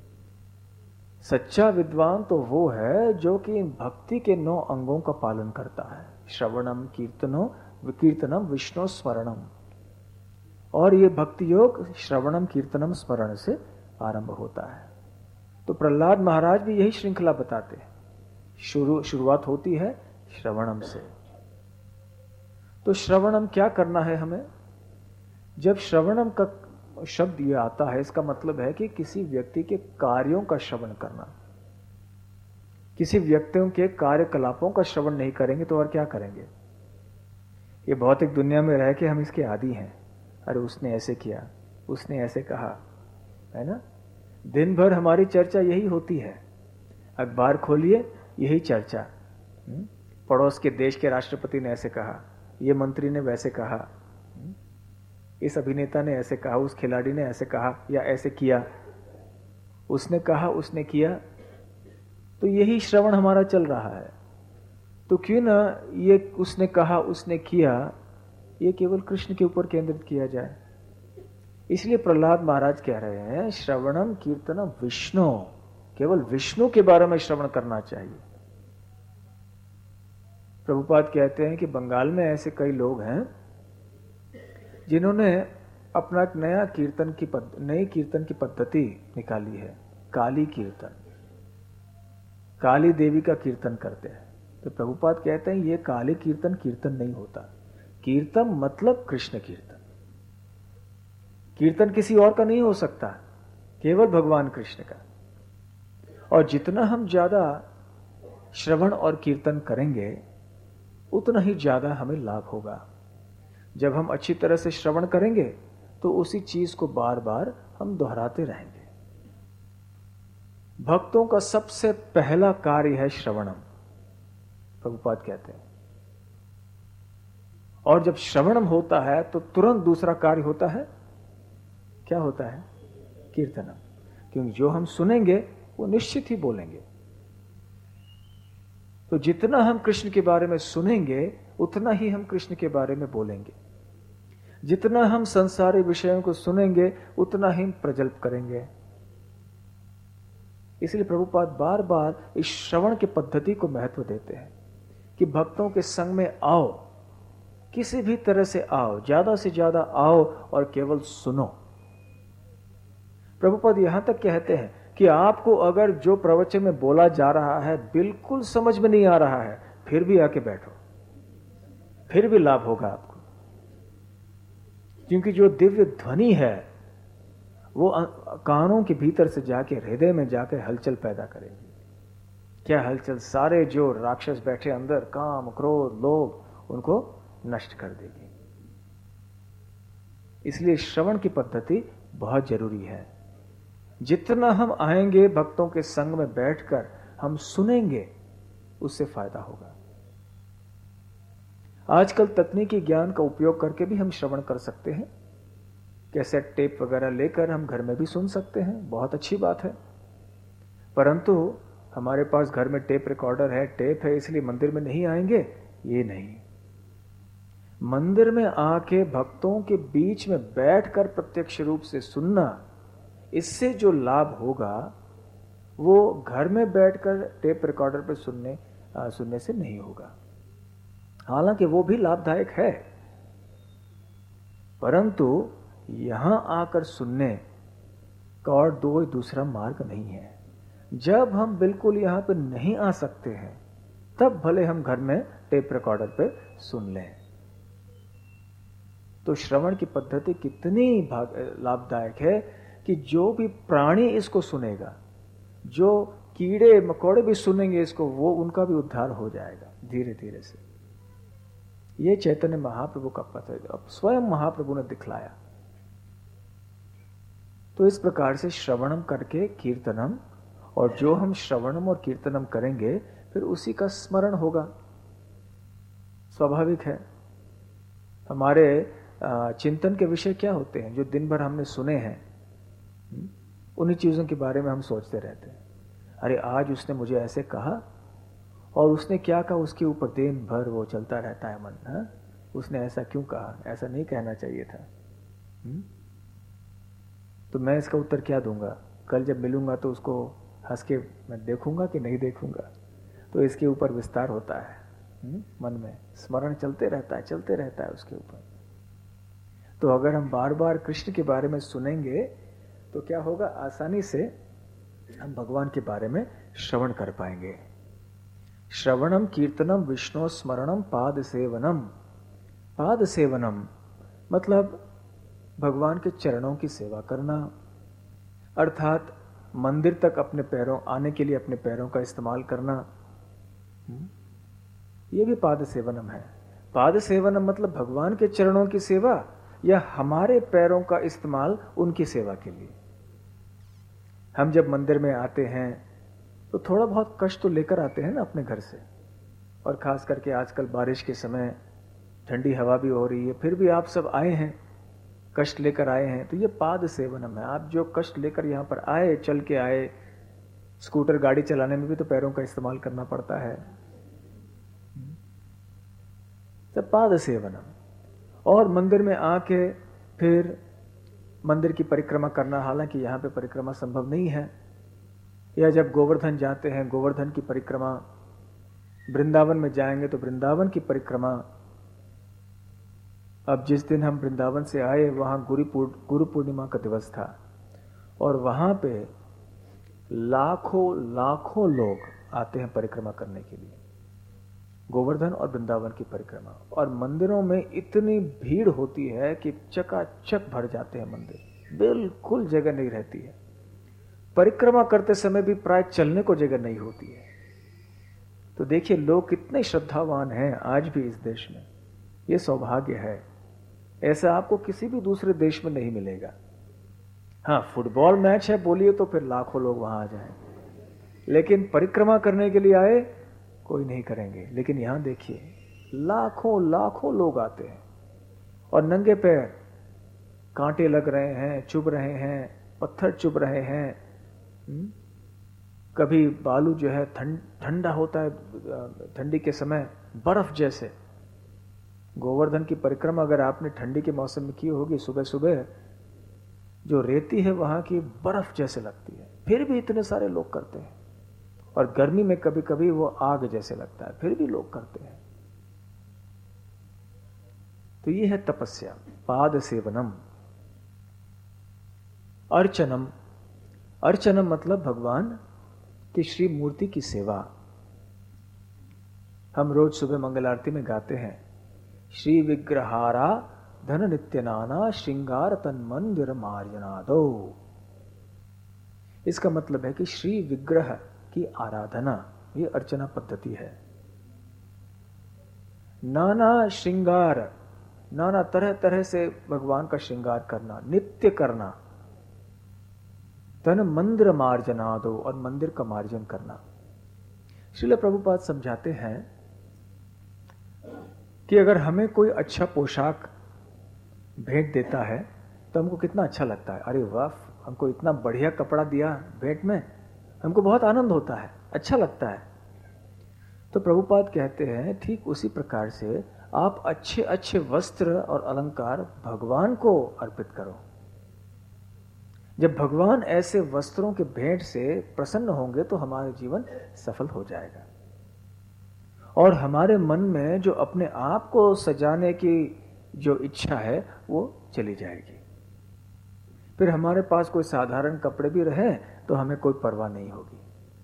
सच्चा विद्वान तो वो है जो कि भक्ति के 9 अंगों का पालन करता है। श्रवणम कीर्तनम विष्णु स्मरणम, और ये भक्ति योग श्रवणम कीर्तनम स्मरण से आरंभ होता है। तो प्रहलाद महाराज भी यही श्रृंखला बताते हैं। शुरुआत होती है श्रवणम से। तो श्रवणम क्या करना है हमें? जब श्रवणम का शब्द ये आता है, इसका मतलब है कि किसी व्यक्ति के कार्यों का श्रवण करना। किसी व्यक्तियों के कार्यकलापों का श्रवण नहीं करेंगे तो और क्या करेंगे? ये भौतिक दुनिया में रह के हम इसके आदी हैं। अरे उसने ऐसे किया, उसने ऐसे कहा, है ना? दिन भर हमारी चर्चा यही होती है। अखबार खोलिए, यही चर्चा। पड़ोस के देश के राष्ट्रपति ने ऐसे कहा, ये मंत्री ने वैसे कहा, इस अभिनेता ने ऐसे कहा, उस खिलाड़ी ने ऐसे कहा या ऐसे किया, उसने कहा, उसने किया। तो यही श्रवण हमारा चल रहा है। तो क्यों ना ये उसने कहा, उसने किया, ये केवल कृष्ण के ऊपर केंद्रित किया जाए। इसलिए प्रहलाद महाराज कह रहे हैं श्रवणम कीर्तनम विष्णु, केवल विष्णु के बारे में श्रवण करना चाहिए। प्रभुपाद कहते हैं कि बंगाल में ऐसे कई लोग हैं जिन्होंने अपना एक नई कीर्तन की पद्धति निकाली है, काली कीर्तन। काली देवी का कीर्तन करते हैं। तो प्रभुपाद कहते हैं ये काली कीर्तन नहीं होता। कीर्तन मतलब कृष्ण कीर्तन। कीर्तन किसी और का नहीं हो सकता, केवल भगवान कृष्ण का। और जितना हम ज्यादा श्रवण और कीर्तन करेंगे उतना ही ज्यादा हमें लाभ होगा। जब हम अच्छी तरह से श्रवण करेंगे तो उसी चीज को बार बार हम दोहराते रहेंगे। भक्तों का सबसे पहला कार्य है श्रवणम, प्रभुपाद कहते हैं। और जब श्रवणम होता है तो तुरंत दूसरा कार्य होता है, क्या होता है? कीर्तनम। क्योंकि जो हम सुनेंगे वो निश्चित ही बोलेंगे। तो जितना हम कृष्ण के बारे में सुनेंगे उतना ही हम कृष्ण के बारे में बोलेंगे। जितना हम संसारी विषयों को सुनेंगे उतना ही प्रजल्प करेंगे। इसलिए प्रभुपाद बार बार इस श्रवण की पद्धति को महत्व देते हैं कि भक्तों के संग में आओ, किसी भी तरह से आओ, ज्यादा से ज्यादा आओ और केवल सुनो। प्रभुपाद यहां तक कहते हैं कि आपको अगर जो प्रवचन में बोला जा रहा है बिल्कुल समझ में नहीं आ रहा है, फिर भी आके बैठो, फिर भी लाभ होगा आपको। क्योंकि जो दिव्य ध्वनि है वो कानों के भीतर से जाके हृदय में जाके हलचल पैदा करेगी। क्या हलचल? सारे जो राक्षस बैठे अंदर, काम, क्रोध, लोभ, उनको नष्ट कर देगी। इसलिए श्रवण की पद्धति बहुत जरूरी है। जितना हम आएंगे भक्तों के संग में बैठकर हम सुनेंगे, उससे फायदा होगा। आजकल तकनीकी ज्ञान का उपयोग करके भी हम श्रवण कर सकते हैं। कैसेट टेप वगैरह लेकर हम घर में भी सुन सकते हैं, बहुत अच्छी बात है। परंतु हमारे पास घर में टेप रिकॉर्डर है, टेप है, इसलिए मंदिर में नहीं आएंगे, ये नहीं। मंदिर में आके भक्तों के बीच में बैठकर प्रत्यक्ष रूप से सुनना, इससे जो लाभ होगा वो घर में बैठकर टेप रिकॉर्डर पर सुनने से नहीं होगा। हालांकि वो भी लाभदायक है, परंतु यहां आकर सुनने का और दूसरा मार्ग नहीं है। जब हम बिल्कुल यहां पर नहीं आ सकते हैं, तब भले हम घर में टेप रिकॉर्डर पे सुन लें। तो श्रवण की पद्धति कितनी लाभदायक है कि जो भी प्राणी इसको सुनेगा, जो कीड़े मकोड़े भी सुनेंगे इसको, वो उनका भी उद्धार हो जाएगा धीरे धीरे से। ये चैतन्य महाप्रभु का पथ है, अब स्वयं महाप्रभु ने दिखलाया। तो इस प्रकार से श्रवणम करके कीर्तनम, और जो हम श्रवणम और कीर्तनम करेंगे फिर उसी का स्मरण होगा, स्वाभाविक है। हमारे चिंतन के विषय क्या होते हैं जो दिन भर हमने सुने हैं, उन्हीं चीजों के बारे में हम सोचते रहते हैं। अरे आज उसने मुझे ऐसे कहा, और उसने क्या कहा, उसके ऊपर दिन भर वो चलता रहता है मन। हा? उसने ऐसा क्यों कहा, ऐसा नहीं कहना चाहिए था। तो मैं इसका उत्तर क्या दूंगा? कल जब मिलूंगा तो उसको हंस के मैं देखूंगा कि नहीं देखूंगा? तो इसके ऊपर विस्तार होता है, मन में स्मरण चलते रहता है उसके ऊपर। तो अगर हम बार बार कृष्ण के बारे में सुनेंगे तो क्या होगा, आसानी से हम भगवान के बारे में श्रवण कर पाएंगे। श्रवणम कीर्तनम विष्णु स्मरणम पाद सेवनम। पाद सेवनम मतलब भगवान के चरणों की सेवा करना, अर्थात मंदिर तक अपने पैरों आने के लिए अपने पैरों का इस्तेमाल करना, यह भी पाद सेवनम है। पाद सेवनम मतलब भगवान के चरणों की सेवा या हमारे पैरों का इस्तेमाल उनकी सेवा के लिए। हम जब मंदिर में आते हैं तो थोड़ा बहुत कष्ट तो लेकर आते हैं ना अपने घर से, और खास करके आजकल बारिश के समय ठंडी हवा भी हो रही है, फिर भी आप सब आए हैं, कष्ट लेकर आए हैं, तो ये पाद सेवनम है। आप जो कष्ट लेकर यहां पर आए, चल के आए, स्कूटर गाड़ी चलाने में भी तो पैरों का इस्तेमाल करना पड़ता है, तो पाद सेवनम। और मंदिर में आके फिर मंदिर की परिक्रमा करना, हालांकि यहां पे परिक्रमा संभव नहीं है, या जब गोवर्धन जाते हैं गोवर्धन की परिक्रमा, वृंदावन में जाएंगे तो वृंदावन की परिक्रमा। अब जिस दिन हम वृंदावन से आए वहां गुरु पूर्णिमा का दिवस था, और वहां पे लाखों लोग आते हैं परिक्रमा करने के लिए, गोवर्धन और वृंदावन की परिक्रमा। और मंदिरों में इतनी भीड़ होती है कि चकाचक भर जाते हैं मंदिर, बिल्कुल जगह नहीं रहती है। परिक्रमा करते समय भी प्राय चलने को जगह नहीं होती है। तो देखिए लोग कितने श्रद्धावान हैं आज भी इस देश में, ये सौभाग्य है। ऐसा आपको किसी भी दूसरे देश में नहीं मिलेगा। हाँ, फुटबॉल मैच है बोलिए तो फिर लाखों लोग वहां आ जाएं, लेकिन परिक्रमा करने के लिए आए कोई नहीं करेंगे। लेकिन यहां देखिए लाखों लोग आते हैं, और नंगे पैर, कांटे लग रहे हैं, चुभ रहे हैं, पत्थर चुभ रहे हैं। कभी बालू जो है ठंडा होता है, ठंडी के समय बर्फ जैसे। गोवर्धन की परिक्रमा अगर आपने ठंडी के मौसम में की होगी, सुबह सुबह जो रेती है वहां की बर्फ जैसे लगती है, फिर भी इतने सारे लोग करते हैं। और गर्मी में कभी कभी वो आग जैसे लगता है, फिर भी लोग करते हैं। तो ये है तपस्या, पाद सेवनम। अर्चनम, अर्चनम मतलब भगवान की श्री मूर्ति की सेवा। हम रोज सुबह मंगल आरती में गाते हैं, श्री विग्रहारा धन नित्य नाना श्रृंगार तन मंदिर मार्जनादो। इसका मतलब है कि श्री विग्रह की आराधना, ये अर्चना पद्धति है। नाना श्रृंगार, नाना तरह तरह से भगवान का श्रृंगार करना, नित्य करना। तन मंदिर मार्जना दो, और मंदिर का मार्जन करना। श्रील प्रभुपाद समझाते हैं कि अगर हमें कोई अच्छा पोशाक भेंट देता है तो हमको कितना अच्छा लगता है। अरे वाह, हमको इतना बढ़िया कपड़ा दिया भेंट में, हमको बहुत आनंद होता है, अच्छा लगता है। तो प्रभुपाद कहते हैं ठीक उसी प्रकार से आप अच्छे अच्छे वस्त्र और अलंकार भगवान को अर्पित करो। जब भगवान ऐसे वस्त्रों के भेंट से प्रसन्न होंगे तो हमारा जीवन सफल हो जाएगा, और हमारे मन में जो अपने आप को सजाने की जो इच्छा है वो चली जाएगी। फिर हमारे पास कोई साधारण कपड़े भी रहे तो हमें कोई परवाह नहीं होगी।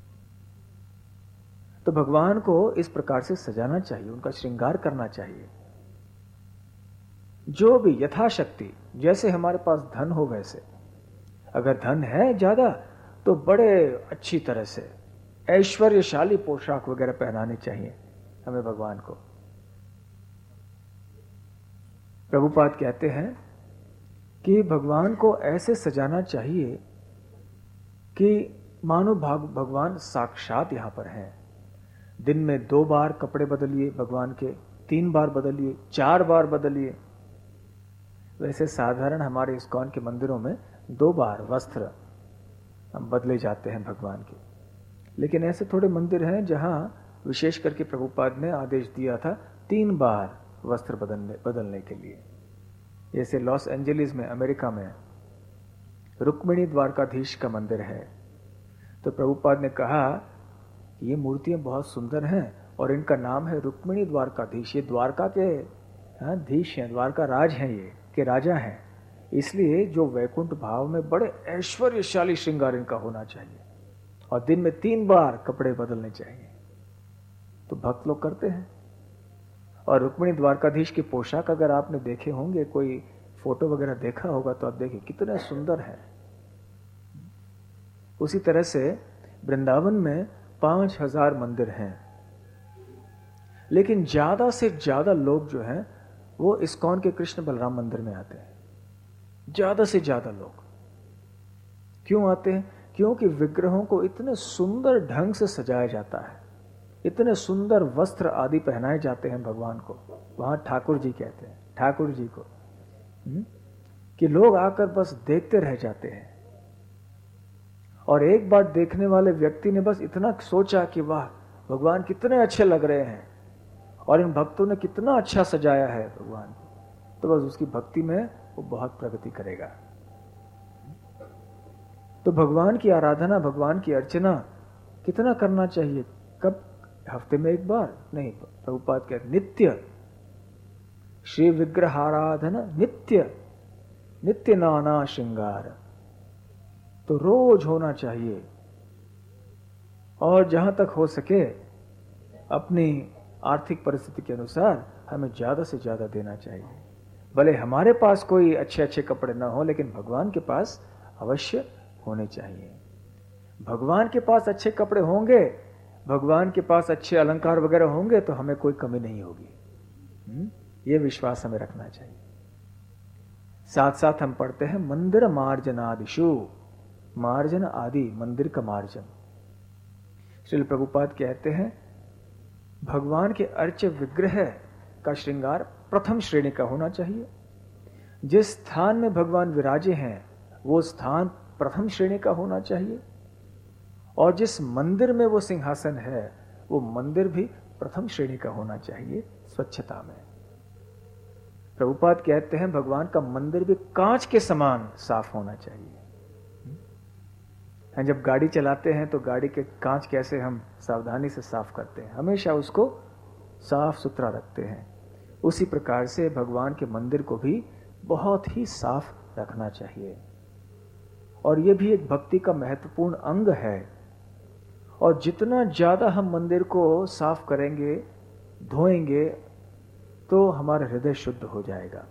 तो भगवान को इस प्रकार से सजाना चाहिए, उनका श्रृंगार करना चाहिए। जो भी यथाशक्ति, जैसे हमारे पास धन हो वैसे, अगर धन है ज्यादा तो बड़े अच्छी तरह से ऐश्वर्यशाली पोशाक वगैरह पहनाने चाहिए हमें भगवान को। प्रभुपाद कहते हैं कि भगवान को ऐसे सजाना चाहिए कि मानो भगवान साक्षात यहां पर हैं। दिन में 2 बार कपड़े बदलिए भगवान के, 3 बार बदलिए, 4 बार बदलिए। वैसे साधारण हमारे इस्कॉन के मंदिरों में 2 बार वस्त्र हम बदले जाते हैं भगवान के, लेकिन ऐसे थोड़े मंदिर हैं जहां विशेष करके प्रभुपाद ने आदेश दिया था 3 बार वस्त्र बदलने के लिए। जैसे लॉस एंजलिस में, अमेरिका में रुक्मिणी द्वारकाधीश का मंदिर है, तो प्रभुपाद ने कहा ये मूर्तियां बहुत सुंदर हैं और इनका नाम है रुक्मिणी द्वारकाधीश। ये द्वारका के धीश हैं, द्वारका राज हैं, ये के राजा हैं, इसलिए जो वैकुंठ भाव में बड़े ऐश्वर्यशाली श्रृंगार इनका होना चाहिए, और दिन में 3 बार कपड़े बदलने चाहिए। तो भक्त लोग करते हैं। और रुक्मिणी द्वारकाधीश के पोशाक अगर आपने देखे होंगे, कोई फोटो वगैरह देखा होगा, तो आप देखिए कितने सुंदर है। उसी तरह से वृंदावन में 5000 मंदिर हैं, लेकिन ज्यादा से ज्यादा लोग जो हैं वो इस्कॉन के कृष्ण बलराम मंदिर में आते हैं। ज्यादा से ज्यादा लोग क्यों आते हैं? क्योंकि विग्रहों को इतने सुंदर ढंग से सजाया जाता है, इतने सुंदर वस्त्र आदि पहनाए जाते हैं भगवान को। वहां ठाकुर जी कहते हैं, ठाकुर जी को, कि लोग आकर बस देखते रह जाते हैं। और एक बार देखने वाले व्यक्ति ने बस इतना सोचा कि वाह, भगवान कितने अच्छे लग रहे हैं और इन भक्तों ने कितना अच्छा सजाया है भगवान को, तो बस उसकी भक्ति में वो बहुत प्रगति करेगा। तो भगवान की आराधना, भगवान की अर्चना कितना करना चाहिए? कब? हफ्ते में 1 बार नहीं, प्रभुपाद कहते नित्य श्री विग्रहाराधना, नित्य नित्य नाना श्रृंगार, तो रोज होना चाहिए। और जहां तक हो सके अपनी आर्थिक परिस्थिति के अनुसार हमें ज्यादा से ज्यादा देना चाहिए। भले हमारे पास कोई अच्छे अच्छे कपड़े ना हो, लेकिन भगवान के पास अवश्य होने चाहिए। भगवान के पास अच्छे कपड़े होंगे, भगवान के पास अच्छे अलंकार वगैरह होंगे, तो हमें कोई कमी नहीं होगी। ये विश्वास हमें रखना चाहिए। साथ साथ हम पढ़ते हैं मंदिर मार्जनादिशु, मार्जन आदि, मंदिर का मार्जन। श्रील प्रभुपाद कहते हैं भगवान के अर्च्य विग्रह का श्रृंगार प्रथम श्रेणी का होना चाहिए। जिस स्थान में भगवान विराजे हैं वो स्थान प्रथम श्रेणी का होना चाहिए, और जिस मंदिर में वो सिंहासन है वो मंदिर भी प्रथम श्रेणी का होना चाहिए स्वच्छता में। प्रभुपाद कहते हैं भगवान का मंदिर भी कांच के समान साफ होना चाहिए। जब गाड़ी चलाते हैं तो गाड़ी के कांच कैसे हम सावधानी से साफ करते हैं, हमेशा उसको साफ सुथरा रखते हैं, उसी प्रकार से भगवान के मंदिर को भी बहुत ही साफ रखना चाहिए। और यह भी एक भक्ति का महत्वपूर्ण अंग है। और जितना ज्यादा हम मंदिर को साफ करेंगे, धोएंगे, तो हमारा हृदय शुद्ध हो जाएगा।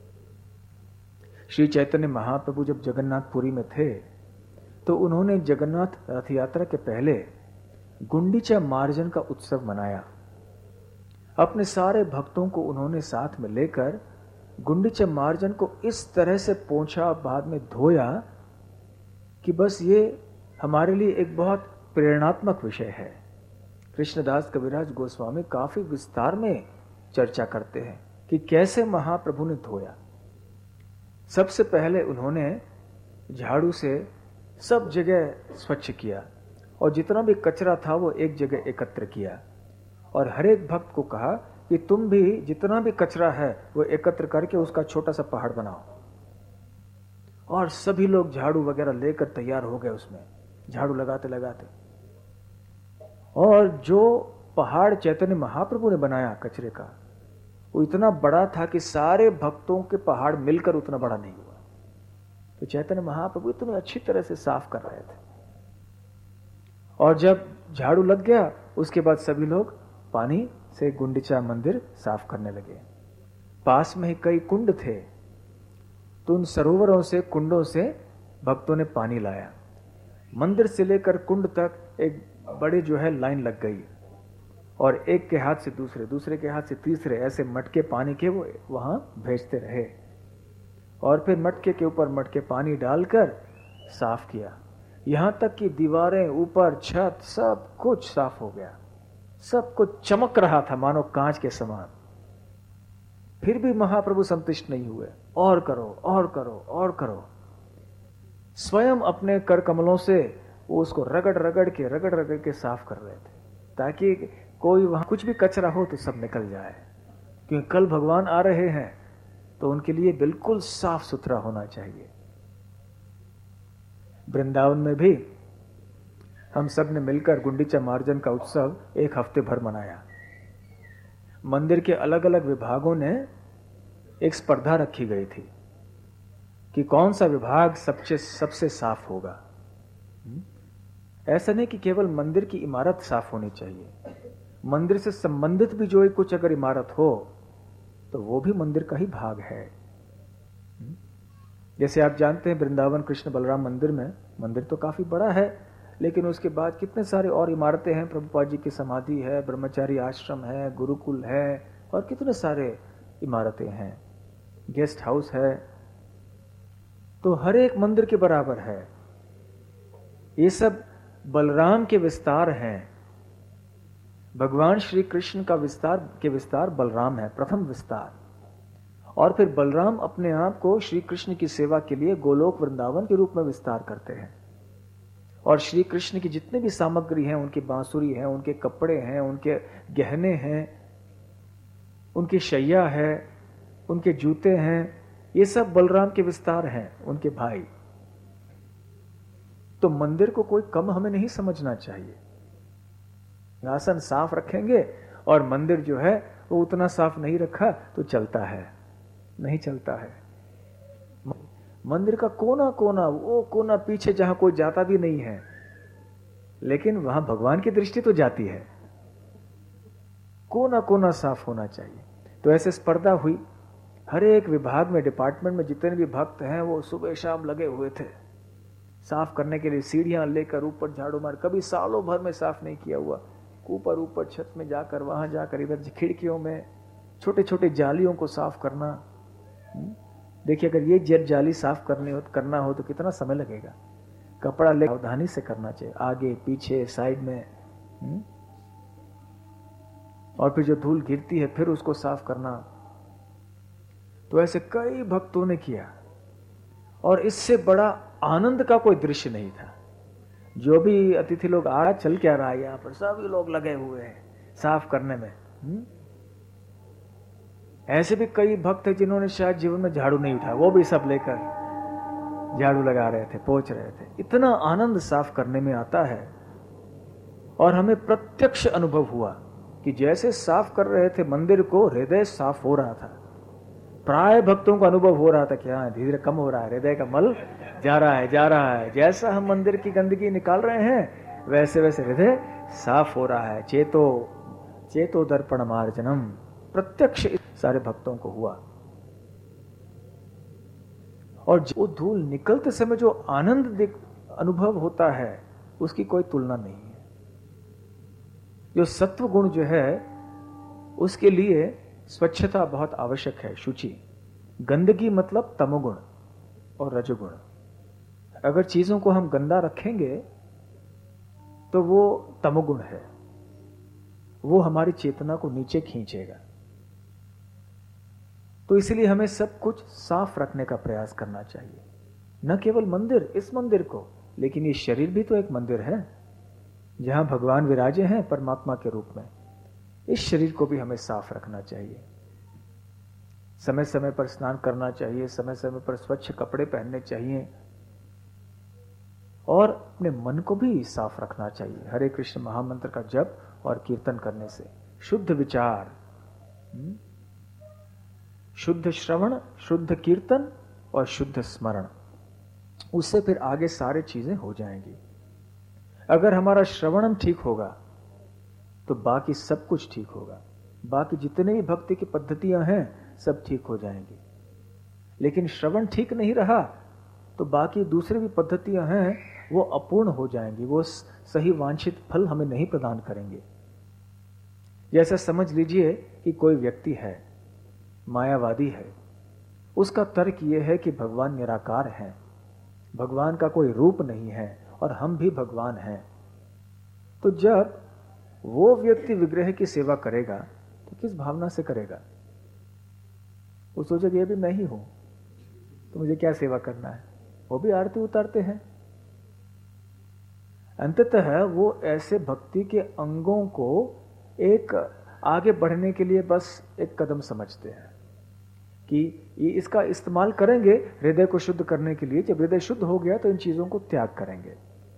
श्री चैतन्य महाप्रभु जब जगन्नाथपुरी में थे तो उन्होंने जगन्नाथ रथ यात्रा के पहले गुंडीचा मार्जन का उत्सव मनाया। अपने सारे भक्तों को उन्होंने साथ में लेकर गुंडीचा मार्जन को इस तरह से पोंछा, बाद में धोया कि बस ये हमारे लिए एक बहुत प्रेरणात्मक विषय है। कृष्णदास कविराज गोस्वामी काफी विस्तार में चर्चा करते हैं कि कैसे महाप्रभु ने धोया। सबसे पहले उन्होंने झाड़ू से सब जगह स्वच्छ किया और जितना भी कचरा था वो एक जगह एकत्र किया और हर एक भक्त को कहा कि तुम भी जितना भी कचरा है वो एकत्र करके उसका छोटा सा पहाड़ बनाओ। और सभी लोग झाड़ू वगैरह लेकर तैयार हो गए उसमें झाड़ू लगाते लगाते। और जो पहाड़ चैतन्य महाप्रभु ने बनाया कचरे का वो इतना बड़ा था कि सारे भक्तों के पहाड़ मिलकर उतना बड़ा नहीं हुआ। तो चैतन्य महाप्रभु इतनी अच्छी तरह से साफ कर रहे थे। और जब झाड़ू लग गया उसके बाद सभी लोग पानी से गुंडीचा मंदिर साफ करने लगे। पास में ही कई कुंड थे, तो उन सरोवरों से कुंडों से भक्तों ने पानी लाया। मंदिर से लेकर कुंड तक एक बड़े जो है लाइन लग गई और एक के हाथ से दूसरे, दूसरे के हाथ से तीसरे ऐसे मटके पानी के वो वहां भेजते रहे और फिर मटके के ऊपर मटके पानी डालकर साफ किया। यहां तक कि दीवारें, ऊपर, छत सब कुछ साफ हो गया। सब कुछ चमक रहा था मानो कांच के समान। फिर भी महाप्रभु संतुष्ट नहीं हुए। और करो, और करो, और करो। स्वयं अपने कर कमलों से वो उसको रगड़ रगड़ के साफ कर रहे थे ताकि कोई वहां कुछ भी कचरा हो तो सब निकल जाए, क्योंकि कल भगवान आ रहे हैं तो उनके लिए बिल्कुल साफ सुथरा होना चाहिए। वृंदावन में भी हम सब ने मिलकर गुंडीचा मार्जन का उत्सव एक हफ्ते भर मनाया। मंदिर के अलग अलग विभागों ने एक स्पर्धा रखी गई थी कि कौन सा विभाग सबसे साफ होगा। ऐसा नहीं कि केवल मंदिर की इमारत साफ होनी चाहिए, मंदिर से संबंधित भी जो कुछ अगर इमारत हो तो वो भी मंदिर का ही भाग है। जैसे आप जानते हैं वृंदावन कृष्ण बलराम मंदिर में, मंदिर तो काफी बड़ा है लेकिन उसके बाद कितने सारे और इमारतें हैं। प्रभुपाद जी की समाधि है, ब्रह्मचारी आश्रम है, गुरुकुल है और कितने सारे इमारतें हैं, गेस्ट हाउस है। तो हर एक मंदिर के बराबर है। ये सब बलराम के विस्तार हैं। भगवान श्री कृष्ण का विस्तार बलराम है, प्रथम विस्तार। और फिर बलराम अपने आप को श्री कृष्ण की सेवा के लिए गोलोक वृंदावन के रूप में विस्तार करते हैं। और श्री कृष्ण की जितने भी सामग्री हैं, उनकी बांसुरी है, उनके कपड़े हैं, उनके गहने हैं, उनकी शैया है, उनके जूते हैं, ये सब बलराम के विस्तार हैं, उनके भाई। तो मंदिर को कोई कम हमें नहीं समझना चाहिए। आसन साफ रखेंगे और मंदिर जो है वो उतना साफ नहीं रखा तो चलता है, नहीं चलता है। मंदिर का कोना कोना, वो कोना पीछे जहां कोई जाता भी नहीं है, लेकिन वहां भगवान की दृष्टि तो जाती है। कोना कोना साफ होना चाहिए। तो ऐसे स्पर्धा हुई। हर एक विभाग में, डिपार्टमेंट में जितने भी भक्त हैं वो सुबह शाम लगे हुए थे साफ करने के लिए। सीढ़ियां लेकर ऊपर झाड़ू मार, कभी सालों भर में साफ नहीं किया हुआ, ऊपर छत में जाकर, वहां जाकर, इधर खिड़कियों में छोटे छोटे जालियों को साफ करना। देखिए अगर ये जाली साफ करना हो तो कितना समय लगेगा। कपड़ा ले सावधानी से करना चाहिए, आगे पीछे साइड में। और फिर जो धूल गिरती है फिर उसको साफ करना। तो ऐसे कई भक्तों ने किया और इससे बड़ा आनंद का कोई दृश्य नहीं था। जो भी अतिथि लोग आ चल क्या रहा है यहां पर, सभी लोग लगे हुए हैं साफ करने में। ऐसे भी कई भक्त हैं जिन्होंने शायद जीवन में झाड़ू नहीं उठाया, वो भी सब लेकर झाड़ू लगा रहे थे, पोंछ रहे थे। इतना आनंद साफ करने में आता है। और हमें प्रत्यक्ष अनुभव हुआ कि जैसे साफ कर रहे थे मंदिर को, हृदय साफ हो रहा था। प्राय भक्तों को अनुभव हो रहा था कि हाँ धीरे कम हो रहा है, हृदय का मल जा रहा है। जैसा हम मंदिर की गंदगी निकाल रहे हैं वैसे वैसे हृदय साफ हो रहा है। चेतो दर्पण मार्जनम, प्रत्यक्ष सारे भक्तों को हुआ। और जो धूल निकलते समय जो आनंद अनुभव होता है उसकी कोई तुलना नहीं है। जो सत्व गुण जो है उसके लिए स्वच्छता बहुत आवश्यक है, शुचि। गंदगी मतलब तमोगुण और रजोगुण। अगर चीजों को हम गंदा रखेंगे तो वो तमोगुण है, वो हमारी चेतना को नीचे खींचेगा। तो इसलिए हमें सब कुछ साफ रखने का प्रयास करना चाहिए। न केवल मंदिर, इस मंदिर को, लेकिन ये शरीर भी तो एक मंदिर है जहां भगवान विराजे हैं परमात्मा के रूप में। इस शरीर को भी हमें साफ रखना चाहिए, समय समय पर स्नान करना चाहिए, समय समय पर स्वच्छ कपड़े पहनने चाहिए, और अपने मन को भी साफ रखना चाहिए हरे कृष्ण महामंत्र का जप और कीर्तन करने से। शुद्ध विचार, शुद्ध श्रवण, शुद्ध कीर्तन और शुद्ध स्मरण, उससे फिर आगे सारी चीजें हो जाएंगी। अगर हमारा श्रवणम ठीक होगा तो बाकी सब कुछ ठीक होगा, बाकी जितने भी भक्ति की पद्धतियां हैं सब ठीक हो जाएंगी। लेकिन श्रवण ठीक नहीं रहा तो बाकी दूसरी भी पद्धतियां हैं वो अपूर्ण हो जाएंगी, वो सही वांछित फल हमें नहीं प्रदान करेंगे। जैसा समझ लीजिए कि कोई व्यक्ति है, मायावादी है, उसका तर्क यह है कि भगवान निराकार है, भगवान का कोई रूप नहीं है और हम भी भगवान हैं। तो जब वो व्यक्ति विग्रह की सेवा करेगा तो किस भावना से करेगा? वो सोचेगा ये भी मैं ही हूं तो मुझे क्या सेवा करना है। वो भी आरती उतारते हैं। अंततः वो ऐसे भक्ति के अंगों को एक आगे बढ़ने के लिए बस एक कदम समझते हैं कि ये इसका इस्तेमाल करेंगे हृदय को शुद्ध करने के लिए। जब हृदय शुद्ध हो गया तो इन चीजों को त्याग करेंगे।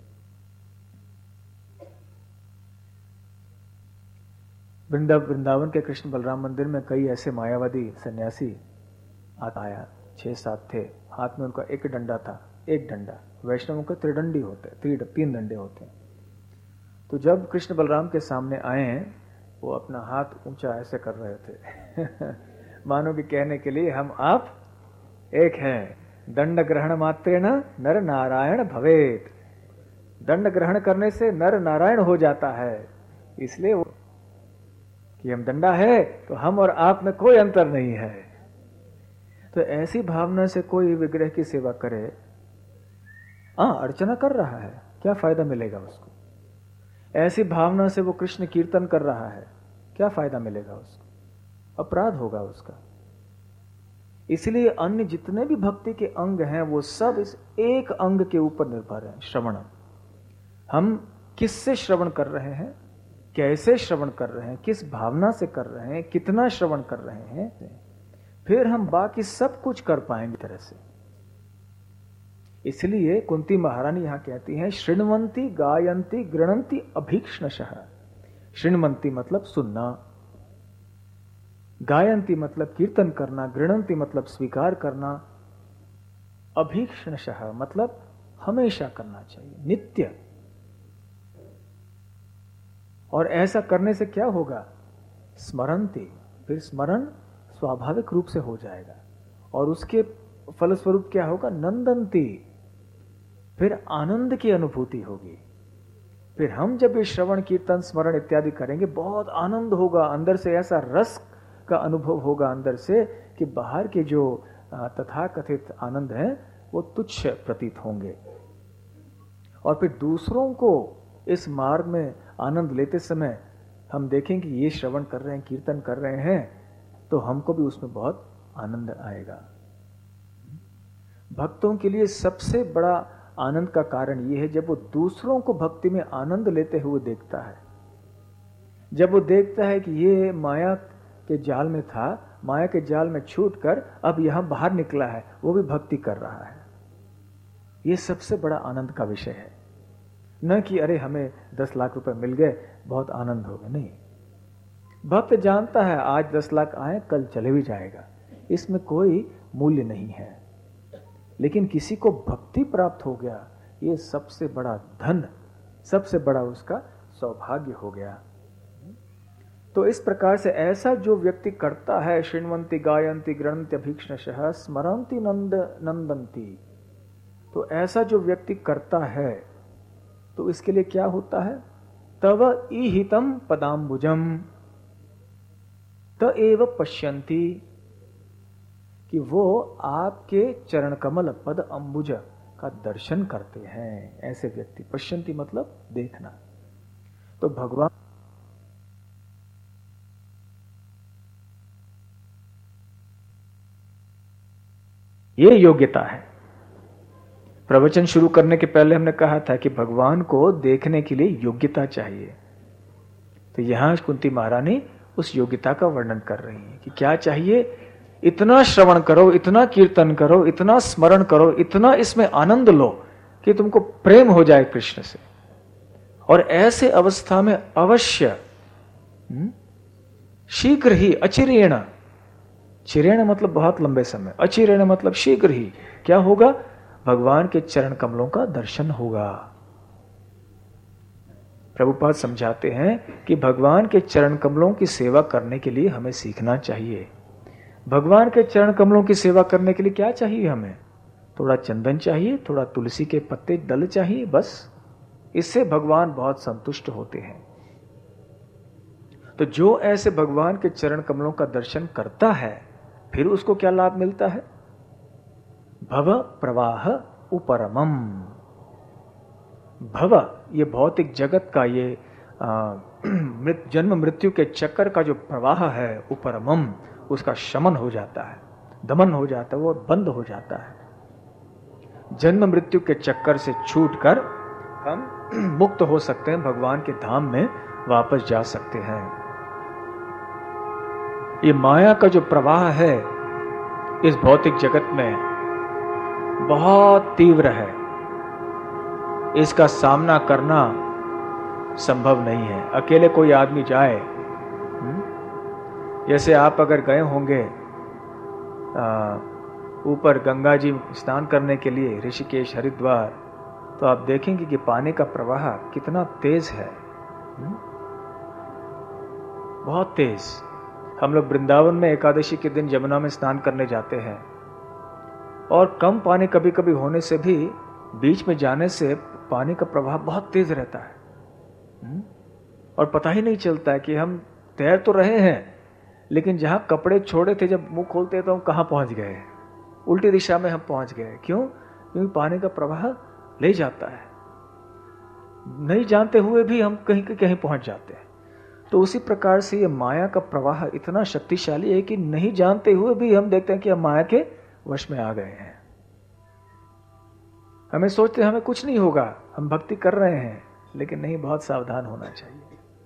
वृंदावन के कृष्ण बलराम मंदिर में कई ऐसे मायावादी सन्यासी आया, 6-7 थे। हाथ में उनका एक डंडा था, एक डंडा। वैष्णवों के त्रिदंडी होते, 3 डंडे होते हैं। तो जब कृष्ण बलराम के सामने आए, वो अपना हाथ ऊंचा ऐसे कर रहे थे मानो कि कहने के लिए हम आप एक हैं। दंड ग्रहण मात्रेण नर नारायण भवेत। दंड ग्रहण करने से नर नारायण हो जाता है, इसलिए वो कि हम दंडा है तो हम और आप में कोई अंतर नहीं है। तो ऐसी भावना से कोई विग्रह की सेवा करे, अर्चना कर रहा है, क्या फायदा मिलेगा उसको? ऐसी भावना से वो कृष्ण कीर्तन कर रहा है, क्या फायदा मिलेगा उसको? अपराध होगा उसका। इसलिए अन्य जितने भी भक्ति के अंग हैं वो सब इस एक अंग के ऊपर निर्भर है, श्रवण। हम किससे श्रवण कर रहे हैं, कैसे श्रवण कर रहे हैं, किस भावना से कर रहे हैं, कितना श्रवण कर रहे हैं, फिर हम बाकी सब कुछ कर पाएंगे तरह से। इसलिए कुंती महारानी यहां कहती हैं, शृण्वन्ति गायन्ति गृणन्ति अभीक्ष्णशः। शृण्वन्ति मतलब सुनना, गायन्ति मतलब कीर्तन करना, गृणन्ति मतलब स्वीकार करना, अभीक्ष्णशः मतलब हमेशा करना चाहिए, नित्य। और ऐसा करने से क्या होगा? स्मरन्ति, फिर स्मरण स्वाभाविक रूप से हो जाएगा और उसके फलस्वरूप क्या होगा? नंदन्ति, फिर आनंद की अनुभूति होगी। फिर हम जब ये श्रवण कीर्तन स्मरण इत्यादि करेंगे बहुत आनंद होगा, अंदर से ऐसा रस का अनुभव होगा अंदर से कि बाहर के जो तथाकथित आनंद हैं वो तुच्छ प्रतीत होंगे। और फिर दूसरों को इस मार्ग में आनंद लेते समय हम देखें कि ये श्रवण कर रहे हैं, कीर्तन कर रहे हैं, तो हमको भी उसमें बहुत आनंद आएगा। भक्तों के लिए सबसे बड़ा आनंद का कारण यह है जब वो दूसरों को भक्ति में आनंद लेते हुए देखता है। जब वो देखता है कि ये माया के जाल में था, माया के जाल में छूटकर अब यहां बाहर निकला है, वो भी भक्ति कर रहा है, ये सबसे बड़ा आनंद का विषय है। न कि अरे हमें 10 लाख रुपए मिल गए, बहुत आनंद हो गया। नहीं, भक्त जानता है आज 10 लाख आए, कल चले भी जाएगा, इसमें कोई मूल्य नहीं है। लेकिन किसी को भक्ति प्राप्त हो गया, ये सबसे बड़ा धन, सबसे बड़ा उसका सौभाग्य हो गया। तो इस प्रकार से ऐसा जो व्यक्ति करता है, शृण्वन्ति गायन्ति गृणन्ति अभीक्ष्णशः स्मरन्ति नंदन्ति, तो ऐसा जो व्यक्ति करता है तो इसके लिए क्या होता है? तव ईहितम पदाम्बुजम त एव पश्यन्ति, कि वो आपके चरण कमल पद अंबुज का दर्शन करते हैं। ऐसे व्यक्ति, पश्यन्ति मतलब देखना। तो भगवान ये योग्यता है। प्रवचन शुरू करने के पहले हमने कहा था कि भगवान को देखने के लिए योग्यता चाहिए। तो यहां कुंती महारानी उस योग्यता का वर्णन कर रही है कि क्या चाहिए। इतना श्रवण करो, इतना कीर्तन करो, इतना स्मरण करो, इतना इसमें आनंद लो कि तुमको प्रेम हो जाए कृष्ण से। और ऐसे अवस्था में अवश्य शीघ्र ही अचिरेण, चिरेण मतलब बहुत लंबे समय, अचिरेण मतलब शीघ्र ही क्या होगा, भगवान के चरण कमलों का दर्शन होगा। प्रभुपाद समझाते हैं कि भगवान के चरण कमलों की सेवा करने के लिए हमें सीखना चाहिए। भगवान के चरण कमलों की सेवा करने के लिए क्या चाहिए हमें, थोड़ा चंदन चाहिए, थोड़ा तुलसी के पत्ते दल चाहिए, बस इससे भगवान बहुत संतुष्ट होते हैं। तो जो ऐसे भगवान के चरण कमलों का दर्शन करता है फिर उसको क्या लाभ मिलता है, भव प्रवाह उपरमम। भव ये भौतिक जगत का ये जन्म मृत्यु के चक्कर का जो प्रवाह है, उपरमम उसका शमन हो जाता है, दमन हो जाता है, वो बंद हो जाता है। जन्म मृत्यु के चक्कर से छूटकर हम मुक्त हो सकते हैं, भगवान के धाम में वापस जा सकते हैं। ये माया का जो प्रवाह है इस भौतिक जगत में बहुत तीव्र है, इसका सामना करना संभव नहीं है। अकेले कोई आदमी जाए, जैसे आप अगर गए होंगे ऊपर गंगा जी स्नान करने के लिए ऋषिकेश हरिद्वार, तो आप देखेंगे कि पानी का प्रवाह कितना तेज है, बहुत तेज। हम लोग वृंदावन में एकादशी के दिन यमुना में स्नान करने जाते हैं और कम पानी कभी कभी होने से भी बीच में जाने से पानी का प्रवाह बहुत तेज रहता है और पता ही नहीं चलता है कि हम तैर तो रहे हैं, लेकिन जहां कपड़े छोड़े थे जब मुंह खोलते तो हम कहां पहुंच गए, उल्टी दिशा में हम पहुंच गए। क्यों? क्योंकि पानी का प्रवाह ले जाता है, नहीं जानते हुए भी हम कहीं के कहीं पहुंच जाते हैं। तो उसी प्रकार से ये माया का प्रवाह इतना शक्तिशाली है कि नहीं जानते हुए भी हम देखते हैं कि हम माया के वश में आ गए हैं। हमें सोचते हैं हमें कुछ नहीं होगा, हम भक्ति कर रहे हैं, लेकिन नहीं, बहुत सावधान होना चाहिए।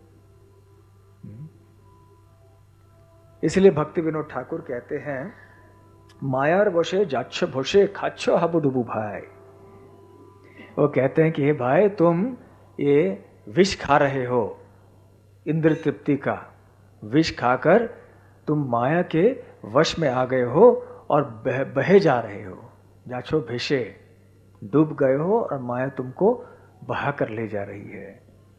इसलिए भक्ति विनोद ठाकुर कहते हैं, मायार वशे जाच्छ भोशे खाच्छो हबुडुबु भाई। वो कहते हैं कि हे भाई, तुम ये विष खा रहे हो, इंद्र तृप्ति का विष खाकर तुम माया के वश में आ गए हो और बहे जा रहे हो। जाछो भेषे, डूब गए हो और माया तुमको बहा कर ले जा रही है।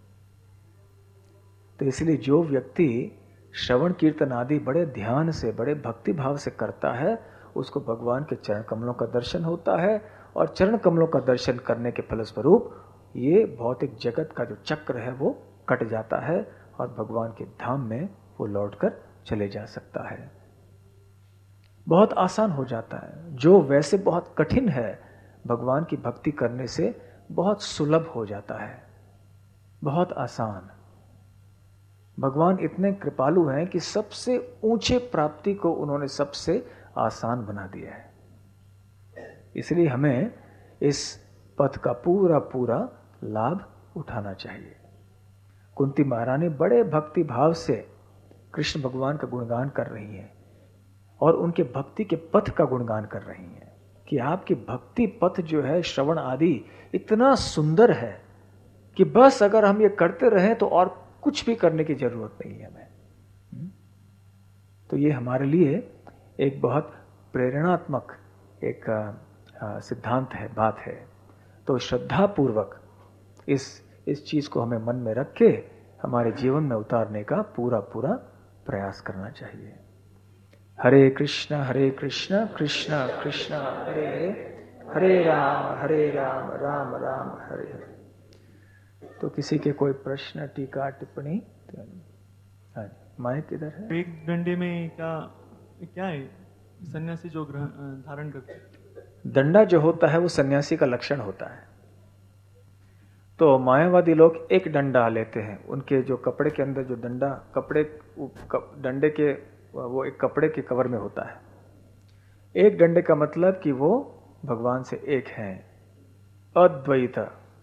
तो इसलिए जो व्यक्ति श्रवण कीर्तन आदि बड़े ध्यान से, बड़े भक्ति भाव से करता है, उसको भगवान के चरण कमलों का दर्शन होता है और चरण कमलों का दर्शन करने के फलस्वरूप ये भौतिक जगत का जो चक्र है वो कट जाता है और भगवान के धाम में वो लौटकर चले जा सकता है। बहुत आसान हो जाता है। जो वैसे बहुत कठिन है, भगवान की भक्ति करने से बहुत सुलभ हो जाता है, बहुत आसान। भगवान इतने कृपालु हैं कि सबसे ऊंचे प्राप्ति को उन्होंने सबसे आसान बना दिया है। इसलिए हमें इस पथ का पूरा पूरा लाभ उठाना चाहिए। कुंती महारानी बड़े भक्ति भाव से कृष्ण भगवान का गुणगान कर रही हैं और उनके भक्ति के पथ का गुणगान कर रही हैं कि आपकी भक्ति पथ जो है, श्रवण आदि इतना सुंदर है कि बस अगर हम ये करते रहें तो और कुछ भी करने की जरूरत नहीं है हमें। तो ये हमारे लिए एक बहुत प्रेरणात्मक एक सिद्धांत है, बात है। तो श्रद्धा पूर्वक इस चीज को हमें मन में रख के हमारे जीवन में उतारने का पूरा पूरा प्रयास करना चाहिए। हरे कृष्ण कृष्ण कृष्ण हरे हरे, हरे राम राम राम हरे हरे। तो किसी के कोई प्रश्न, टीका, टिप्पणी? माइक किधर है? एक डंडे में क्या है सन्यासी जो धारण करते हैं? दंडा जो होता है वो सन्यासी का लक्षण होता है। तो मायावादी लोग एक डंडा लेते हैं, उनके जो कपड़े के अंदर जो डंडे के वो एक कपड़े के कवर में होता है। एक डंडे का मतलब कि वो भगवान से एक हैं, अद्वैत।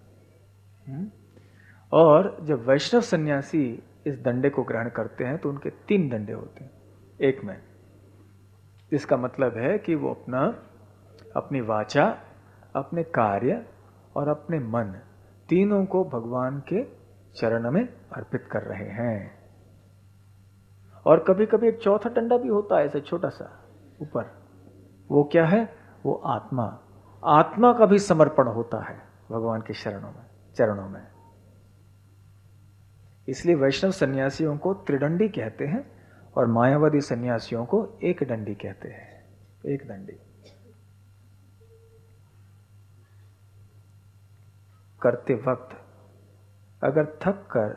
और जब वैष्णव सन्यासी इस डंडे को ग्रहण करते हैं तो उनके 3 डंडे होते हैं एक में। इसका मतलब है कि वो अपनी वाचा, अपने कार्य और अपने मन तीनों को भगवान के चरण में अर्पित कर रहे हैं। और कभी कभी एक चौथा डंडा भी होता है ऐसे छोटा सा ऊपर। वो क्या है? वो आत्मा का भी समर्पण होता है भगवान के चरणों में। इसलिए वैष्णव सन्यासियों को त्रिदंडी कहते हैं और मायावादी सन्यासियों को एक दंडी कहते हैं। एक दंडी। करते वक्त अगर थक कर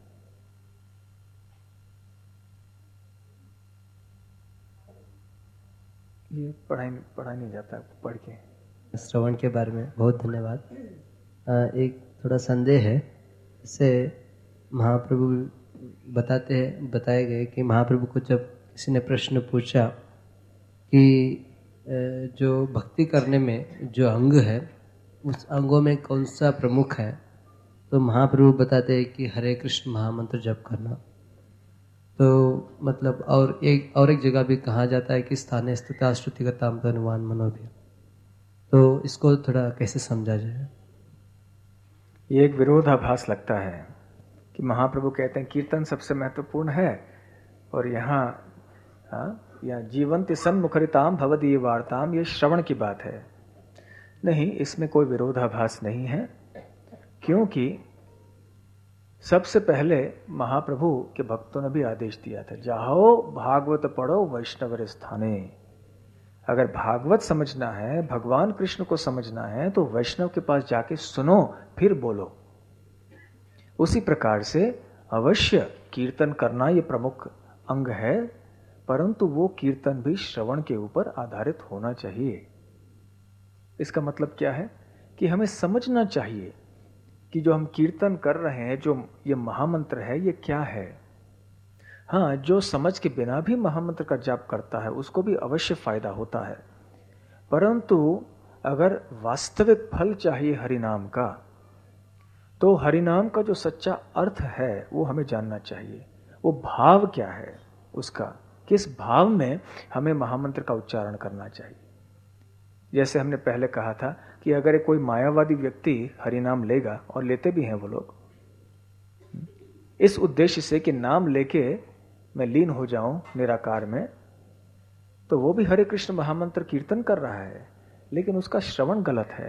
ये पढ़ाई नहीं जाता पढ़ के। श्रवण के बारे में बहुत धन्यवाद। एक थोड़ा संदेह है। इससे महाप्रभु बताए गए कि महाप्रभु को जब किसी ने प्रश्न पूछा कि जो भक्ति करने में जो अंग है उस अंगों में कौन सा प्रमुख है, तो महाप्रभु बताते हैं कि हरे कृष्ण महामंत्र जप करना। तो मतलब और एक जगह भी कहा जाता है कि स्थाने स्थिता श्रुतिगताम तनुवान मनोभिय। तो इसको थोड़ा कैसे समझा जाए? ये एक विरोधाभास लगता है कि महाप्रभु कहते हैं कीर्तन सबसे महत्वपूर्ण है और यहाँ जीवंति सन्मुखरिताम भवदीय वार्ताम, ये श्रवण की बात है। नहीं, इसमें कोई विरोधाभास नहीं है, क्योंकि सबसे पहले महाप्रभु के भक्तों ने भी आदेश दिया था, जाओ भागवत पढ़ो वैष्णव स्थाने। अगर भागवत समझना है, भगवान कृष्ण को समझना है, तो वैष्णव के पास जाके सुनो फिर बोलो। उसी प्रकार से अवश्य कीर्तन करना ये प्रमुख अंग है, परंतु वो कीर्तन भी श्रवण के ऊपर आधारित होना चाहिए। इसका मतलब क्या है कि हमें समझना चाहिए कि जो हम कीर्तन कर रहे हैं, जो ये महामंत्र है, ये क्या है। हाँ, जो समझ के बिना भी महामंत्र का जाप करता है उसको भी अवश्य फायदा होता है, परंतु अगर वास्तविक फल चाहिए हरिनाम का, तो हरिनाम का जो सच्चा अर्थ है वो हमें जानना चाहिए। वो भाव क्या है उसका, किस भाव में हमें महामंत्र का उच्चारण करना चाहिए। जैसे हमने पहले कहा था कि अगर कोई मायावादी व्यक्ति हरिनाम लेगा, और लेते भी हैं वो लोग, इस उद्देश्य से कि नाम लेके मैं लीन हो जाऊं निराकार में, तो वो भी हरे कृष्ण महामंत्र कीर्तन कर रहा है, लेकिन उसका श्रवण गलत है।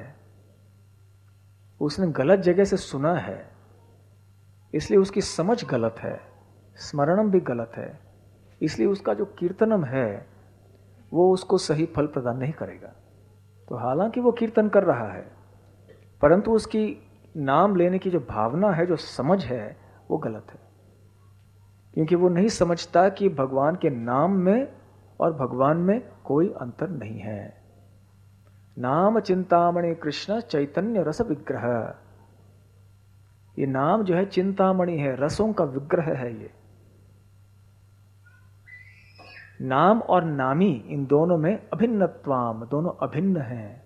उसने गलत जगह से सुना है, इसलिए उसकी समझ गलत है, स्मरणम भी गलत है। इसलिए उसका जो कीर्तनम है वो उसको सही फल प्रदान नहीं करेगा। तो हालांकि वो कीर्तन कर रहा है, परंतु उसकी नाम लेने की जो भावना है, जो समझ है, वो गलत है, क्योंकि वो नहीं समझता कि भगवान के नाम में और भगवान में कोई अंतर नहीं है। नाम चिंतामणि कृष्ण चैतन्य रस विग्रह। ये नाम जो है चिंतामणि है, रसों का विग्रह है। ये नाम और नामी, इन दोनों में अभिन्नत्वाम, दोनों अभिन्न हैं।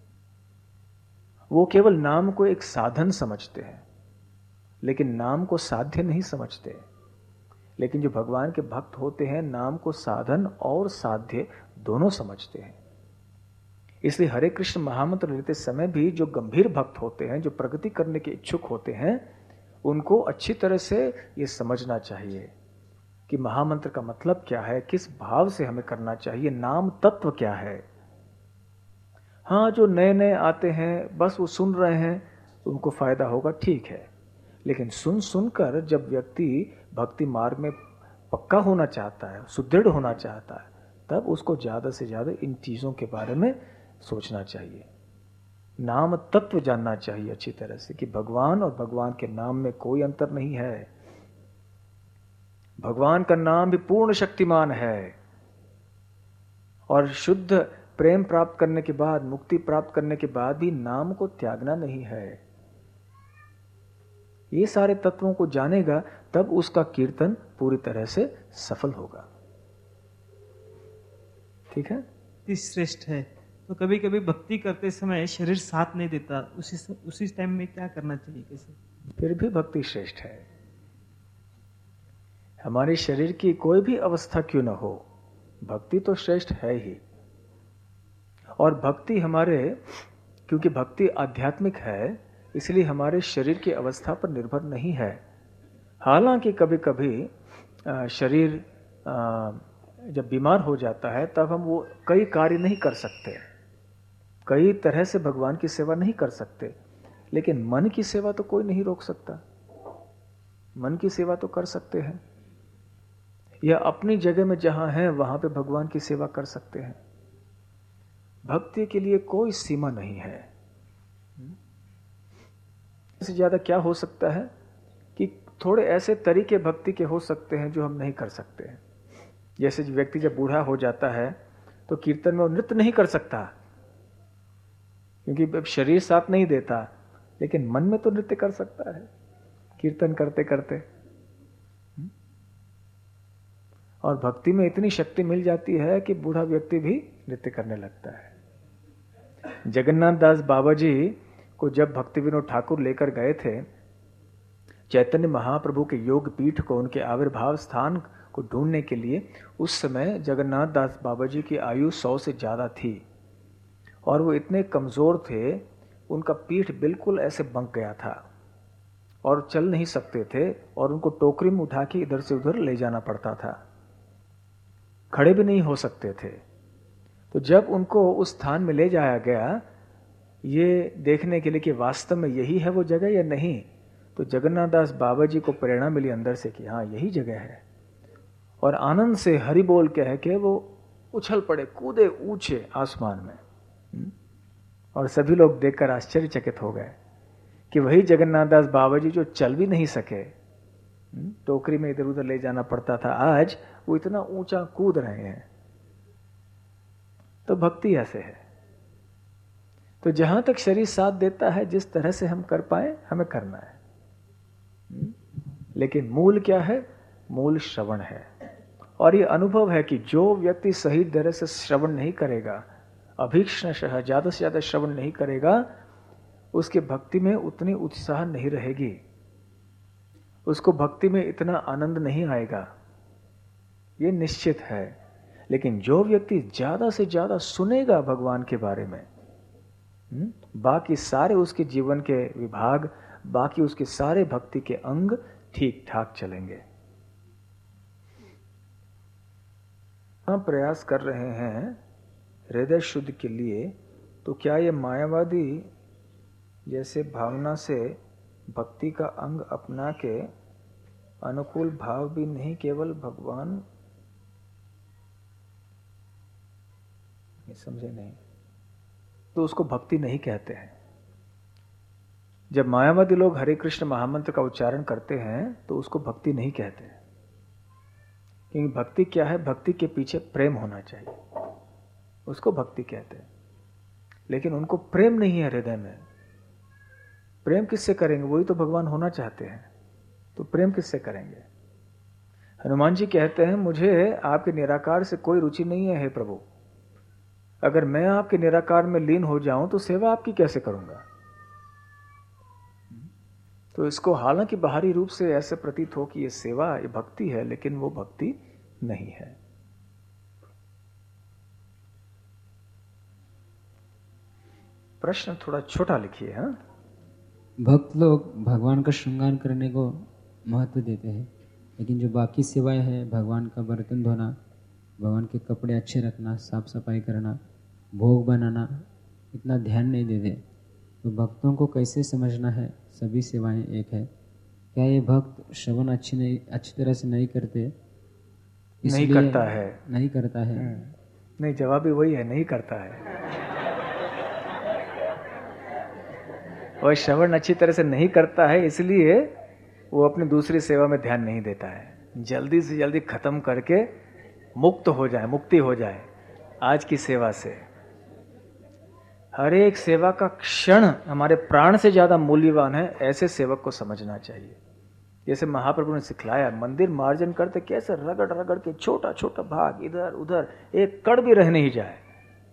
वो केवल नाम को एक साधन समझते हैं, लेकिन नाम को साध्य नहीं समझते। लेकिन जो भगवान के भक्त होते हैं, नाम को साधन और साध्य दोनों समझते हैं। इसलिए हरे कृष्ण महामंत्र लेते समय भी जो गंभीर भक्त होते हैं, जो प्रगति करने के इच्छुक होते हैं, उनको अच्छी तरह से ये समझना चाहिए कि महामंत्र का मतलब क्या है, किस भाव से हमें करना चाहिए, नाम तत्व क्या है। हाँ, जो नए नए आते हैं बस वो सुन रहे हैं, उनको फायदा होगा, ठीक है। लेकिन सुनकर जब व्यक्ति भक्ति मार्ग में पक्का होना चाहता है, सुदृढ़ होना चाहता है, तब उसको ज्यादा से ज्यादा इन चीजों के बारे में सोचना चाहिए। नाम तत्व जानना चाहिए अच्छी तरह से कि भगवान और भगवान के नाम में कोई अंतर नहीं है। भगवान का नाम भी पूर्ण शक्तिमान है, और शुद्ध प्रेम प्राप्त करने के बाद, मुक्ति प्राप्त करने के बाद भी नाम को त्यागना नहीं है। ये सारे तत्वों को जानेगा तब उसका कीर्तन पूरी तरह से सफल होगा। ठीक है। भक्ति श्रेष्ठ है, तो कभी कभी भक्ति करते समय शरीर साथ नहीं देता, उसी टाइम में क्या करना चाहिए, कैसे? फिर भी भक्ति श्रेष्ठ है। हमारे शरीर की कोई भी अवस्था क्यों न हो, भक्ति तो श्रेष्ठ है ही। और भक्ति हमारे, क्योंकि भक्ति आध्यात्मिक है, इसलिए हमारे शरीर की अवस्था पर निर्भर नहीं है। हालांकि कभी कभी शरीर जब बीमार हो जाता है तब हम वो कई कार्य नहीं कर सकते, कई तरह से भगवान की सेवा नहीं कर सकते, लेकिन मन की सेवा तो कोई नहीं रोक सकता। मन की सेवा तो कर सकते हैं, या अपनी जगह में जहां है वहां पे भगवान की सेवा कर सकते हैं। भक्ति के लिए कोई सीमा नहीं है। इससे ज्यादा क्या हो सकता है कि थोड़े ऐसे तरीके भक्ति के हो सकते हैं जो हम नहीं कर सकते हैं। जैसे व्यक्ति जब बूढ़ा हो जाता है तो कीर्तन में वो नृत्य नहीं कर सकता, क्योंकि शरीर साथ नहीं देता, लेकिन मन में तो नृत्य कर सकता है कीर्तन करते करते। और भक्ति में इतनी शक्ति मिल जाती है कि बूढ़ा व्यक्ति भी नृत्य करने लगता है। जगन्नाथ दास बाबा जी को जब भक्ति विनोद ठाकुर लेकर गए थे चैतन्य महाप्रभु के योग पीठ को, उनके आविर्भाव स्थान को ढूंढने के लिए, उस समय जगन्नाथ दास बाबा जी की आयु 100 से ज्यादा थी और वो इतने कमजोर थे, उनका पीठ बिल्कुल ऐसे बंक गया था और चल नहीं सकते थे, और उनको टोकरी में उठा के इधर से उधर ले जाना पड़ता था, खड़े भी नहीं हो सकते थे। तो जब उनको उस स्थान में ले जाया गया ये देखने के लिए कि वास्तव में यही है वो जगह या नहीं, तो जगन्नाथ दास बाबा जी को प्रेरणा मिली अंदर से कि हाँ यही जगह है, और आनंद से हरि बोल कह के वो उछल पड़े, कूदे ऊंचे आसमान में। और सभी लोग देखकर आश्चर्यचकित हो गए कि वही जगन्नाथ दास बाबा जी जो चल भी नहीं सके, टोकरी में इधर उधर ले जाना पड़ता था, आज वो इतना ऊंचा कूद रहे हैं। तो भक्ति ऐसे है। तो जहां तक शरीर साथ देता है, जिस तरह से हम कर पाए हमें करना है, लेकिन मूल क्या है? मूल श्रवण है। और ये अनुभव है कि जो व्यक्ति सही तरह से श्रवण नहीं करेगा, अभीक्ष्णशः ज्यादा से ज्यादा श्रवण नहीं करेगा, उसके भक्ति में उतनी उत्साह नहीं रहेगी, उसको भक्ति में इतना आनंद नहीं आएगा, ये निश्चित है। लेकिन जो व्यक्ति ज्यादा से ज्यादा सुनेगा भगवान के बारे में, बाकी सारे उसके जीवन के विभाग, बाकी उसके सारे भक्ति के अंग ठीक ठाक चलेंगे। हम प्रयास कर रहे हैं हृदय शुद्ध के लिए, तो क्या ये मायावादी जैसे भावना से भक्ति का अंग अपना के अनुकूल भाव भी नहीं, केवल भगवान, समझे नहीं, तो उसको भक्ति नहीं कहते हैं। जब मायावादी लोग हरे कृष्ण महामंत्र का उच्चारण करते हैं तो उसको भक्ति नहीं कहते, क्योंकि भक्ति क्या है? भक्ति के पीछे प्रेम होना चाहिए, उसको भक्ति कहते हैं। लेकिन उनको प्रेम नहीं है हृदय में। प्रेम किससे करेंगे? वही तो भगवान होना चाहते हैं, तो प्रेम किससे करेंगे? हनुमान जी कहते हैं, मुझे आपके निराकार से कोई रुचि नहीं है, हे प्रभु। अगर मैं आपके निराकार में लीन हो जाऊं तो सेवा आपकी कैसे करूंगा? तो इसको हालांकि बाहरी रूप से ऐसे प्रतीत हो कि ये सेवा, ये भक्ति है, लेकिन वो भक्ति नहीं है। प्रश्न थोड़ा छोटा लिखिए। हाँ, भक्त लोग भगवान का श्रृंगार करने को महत्व देते हैं, लेकिन जो बाकी सेवाएं हैं, भगवान का बर्तन धोना, भगवान के कपड़े अच्छे रखना, साफ सफाई करना, भोग बनाना, इतना ध्यान नहीं देते। तो भक्तों को कैसे समझना है सभी सेवाएं एक है? क्या ये भक्त श्रवण अच्छी तरह से नहीं करते? नहीं करता है। नहीं करता है। नहीं, जवाब भी वही है, नहीं करता है। वह श्रवण अच्छी तरह से नहीं करता है, इसलिए वो अपनी दूसरी सेवा में ध्यान नहीं देता है। जल्दी से जल्दी खत्म करके मुक्त हो जाए, मुक्ति हो जाए आज की सेवा से। हर एक सेवा का क्षण हमारे प्राण से ज्यादा मूल्यवान है, ऐसे सेवक को समझना चाहिए। जैसे महाप्रभु ने सिखलाया, मंदिर मार्जन करते कैसे रगड़ रगड़ के छोटा छोटा भाग इधर उधर, एक कण भी रह नहीं जाए।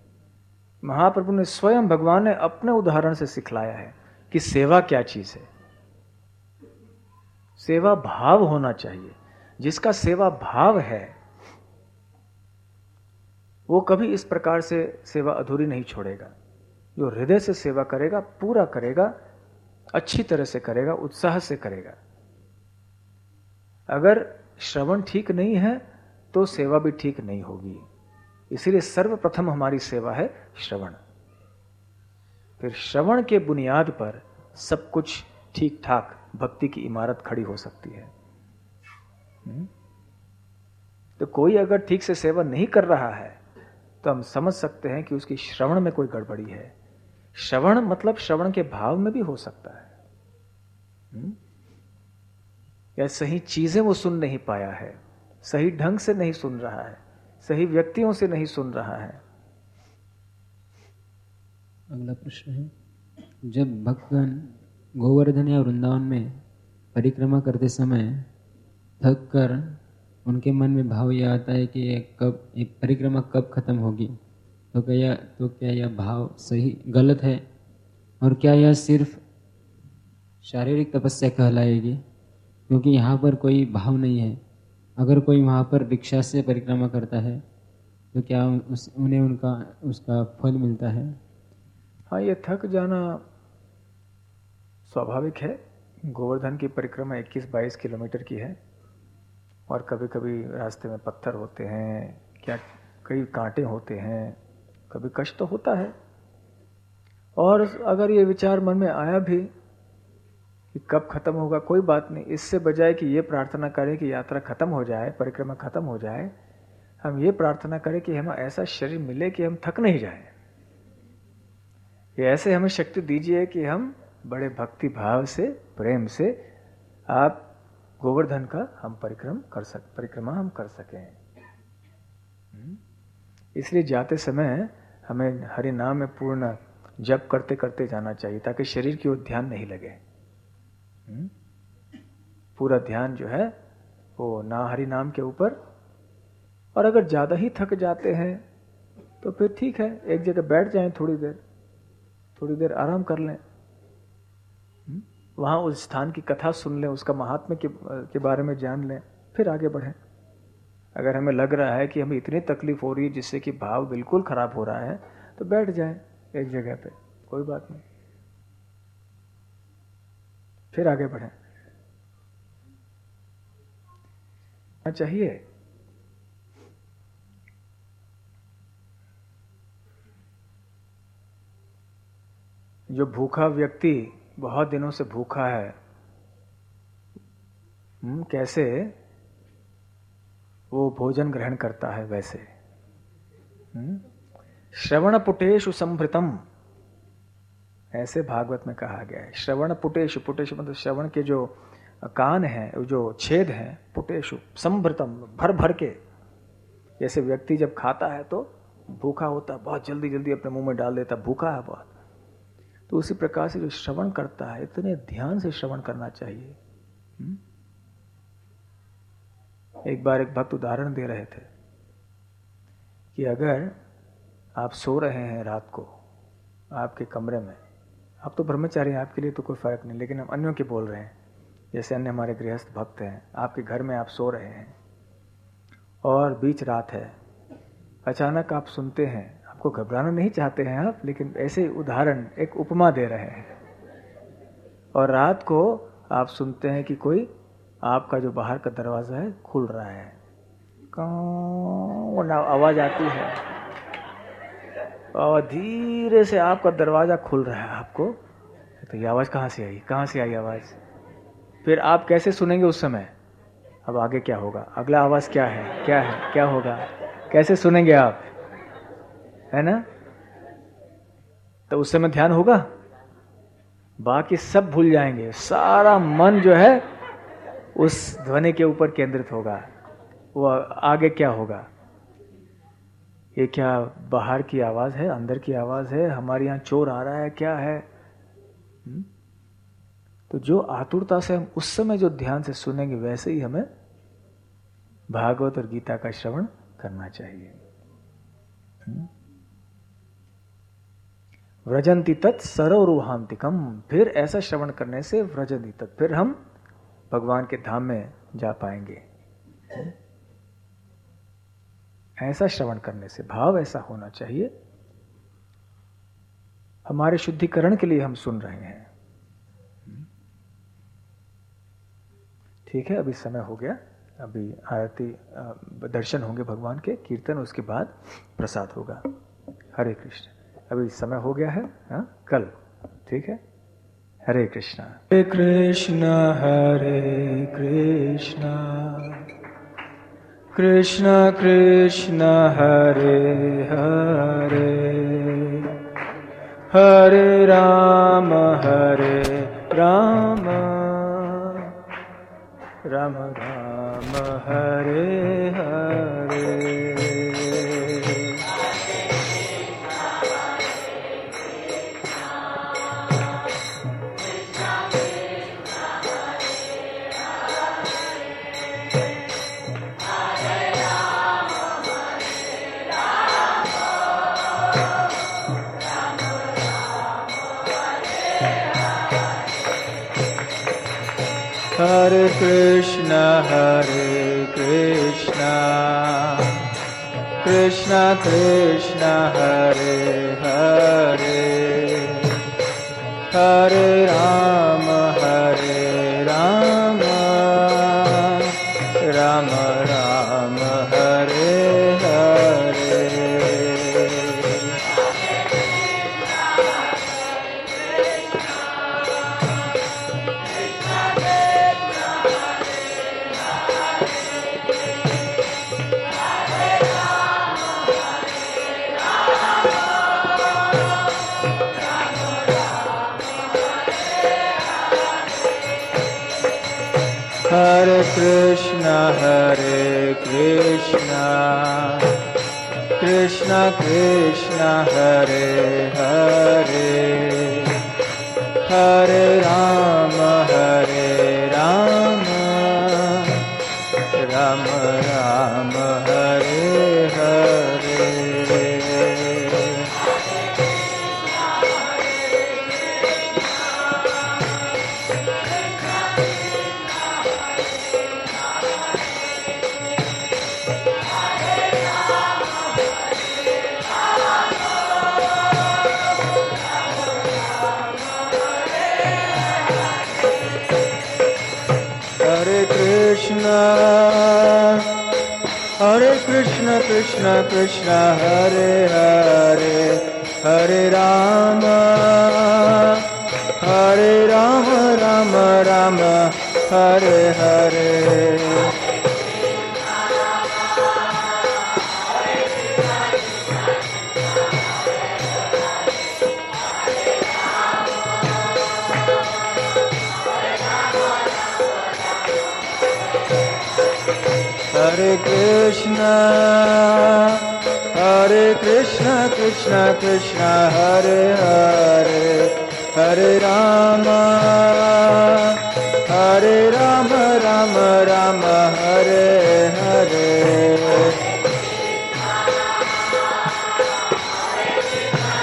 महाप्रभु ने स्वयं, भगवान ने अपने उदाहरण से सिखलाया है कि सेवा क्या चीज है। सेवा भाव होना चाहिए। जिसका सेवा भाव है वो कभी इस प्रकार से सेवा अधूरी नहीं छोड़ेगा। जो हृदय से सेवा करेगा, पूरा करेगा, अच्छी तरह से करेगा, उत्साह से करेगा। अगर श्रवण ठीक नहीं है तो सेवा भी ठीक नहीं होगी। इसीलिए सर्वप्रथम हमारी सेवा है श्रवण। फिर श्रवण के बुनियाद पर सब कुछ ठीक ठाक भक्ति की इमारत खड़ी हो सकती है। तो कोई अगर ठीक से सेवा नहीं कर रहा है तो हम समझ सकते हैं कि उसकी श्रवण में कोई गड़बड़ी है। श्रवण मतलब श्रवण के भाव में भी हो सकता है, या सही चीजें वो सुन नहीं पाया है, सही ढंग से नहीं सुन रहा है, सही व्यक्तियों से नहीं सुन रहा है। अगला प्रश्न है, जब भक्तगण गोवर्धन या वृंदावन में परिक्रमा करते समय थक कर उनके मन में भाव यह आता है कि ये परिक्रमा कब खत्म होगी, तो क्या यह भाव सही गलत है, और क्या यह सिर्फ शारीरिक तपस्या कहलाएगी, क्योंकि यहाँ पर कोई भाव नहीं है। अगर कोई वहाँ पर रिक्शा से परिक्रमा करता है तो क्या उन्हें उसका फल मिलता है? हाँ, ये थक जाना स्वाभाविक है। गोवर्धन की परिक्रमा 21-22 किलोमीटर की है और कभी कभी रास्ते में पत्थर होते हैं, क्या कई कांटे होते हैं, कभी कष्ट तो होता है। और अगर ये विचार मन में आया भी कि कब खत्म होगा, कोई बात नहीं। इससे बजाय कि ये प्रार्थना करें कि यात्रा खत्म हो जाए, परिक्रमा खत्म हो जाए, हम ये प्रार्थना करें कि हमें ऐसा शरीर मिले कि हम थक नहीं जाएं। ये ऐसे हमें शक्ति दीजिए कि हम बड़े भक्ति भाव से, प्रेम से आप गोवर्धन का हम परिक्रमा हम कर सकें। इसलिए जाते समय हमें हरि नाम में पूर्ण जप करते करते जाना चाहिए ताकि शरीर की ओर ध्यान नहीं लगे। पूरा ध्यान जो है वो ना हरि नाम के ऊपर। और अगर ज्यादा ही थक जाते हैं तो फिर ठीक है, एक जगह बैठ जाएं, थोड़ी देर आराम कर लें, वहां उस स्थान की कथा सुन लें, उसका महात्म्य के बारे में जान लें, फिर आगे बढ़ें। अगर हमें लग रहा है कि हमें इतनी तकलीफ हो रही है जिससे कि भाव बिल्कुल खराब हो रहा है तो बैठ जाएं एक जगह पे, कोई बात नहीं, फिर आगे बढ़ें। चाहिए जो भूखा व्यक्ति बहुत दिनों से भूखा है, कैसे वो भोजन ग्रहण करता है, वैसे श्रवण पुटेशु संभृतम, ऐसे भागवत में कहा गया है। श्रवण पुटेशु, पुटेशु मतलब श्रवण के जो कान हैं, जो छेद हैं, पुटेशु संभृतम, भर भर के। जैसे व्यक्ति जब खाता है तो भूखा होता, बहुत जल्दी जल्दी अपने मुंह में डाल देता, भूखा है बहुत। तो उसी प्रकार से जो श्रवण करता है, इतने ध्यान से श्रवण करना चाहिए। एक बार एक भक्त उदाहरण दे रहे थे कि अगर आप सो रहे हैं रात को आपके कमरे में, आप तो ब्रह्मचारी हैं, आपके लिए तो कोई फर्क नहीं, लेकिन हम अन्यों के बोल रहे हैं, जैसे अन्य हमारे गृहस्थ भक्त हैं, आपके घर में आप सो रहे हैं और बीच रात है, अचानक आप सुनते हैं, आपको घबराना नहीं चाहते हैं आप, लेकिन ऐसे उदाहरण, एक उपमा दे रहे हैं, और रात को आप सुनते हैं कि कोई आपका जो बाहर का दरवाजा है खुल रहा है, कां आवाज आती है और धीरे से आपका दरवाजा खुल रहा है आपको, तो ये आवाज कहाँ से आई आवाज? फिर आप कैसे सुनेंगे उस समय? अब आगे क्या होगा, अगला आवाज क्या होगा, कैसे सुनेंगे आप, है ना? तो उस समय ध्यान होगा, बाकी सब भूल जाएंगे, सारा मन जो है उस ध्वनि के ऊपर केंद्रित होगा। वो आगे क्या होगा, ये क्या बाहर की आवाज है, अंदर की आवाज है, हमारे यहाँ चोर आ रहा है, क्या है? तो जो आतुरता से हम उस समय जो ध्यान से सुनेंगे, वैसे ही हमें भागवत और गीता का श्रवण करना चाहिए। व्रजंती तत् सरोरुहांतिकम, फिर ऐसा श्रवण करने से व्रजंती तत्, फिर हम भगवान के धाम में जा पाएंगे। ऐसा श्रवण करने से, भाव ऐसा होना चाहिए, हमारे शुद्धिकरण के लिए हम सुन रहे हैं। ठीक है, अभी समय हो गया, अभी आरती दर्शन होंगे भगवान के, कीर्तन, उसके बाद प्रसाद होगा। हरे कृष्ण। अभी समय हो गया है, हाँ, कल। ठीक है, हरे कृष्णा। हरे कृष्णा हरे कृष्णा कृष्णा कृष्णा हरे हरे, हरे राम राम राम हरे हरे। हरे कृष्णा कृष्णा कृष्णा हरे हरे, हरे राम राम राम हरे हरे। हरे कृष्णा कृष्णा कृष्णा हरे हरे, हरे राम राम राम हरे हरे। हरे कृष्णा कृष्णा कृष्णा हरे हरे, हरे राम राम राम हरे हरे। हरे कृष्णा कृष्णा कृष्णा हरे हरे, हरे राम राम राम हरे हरे।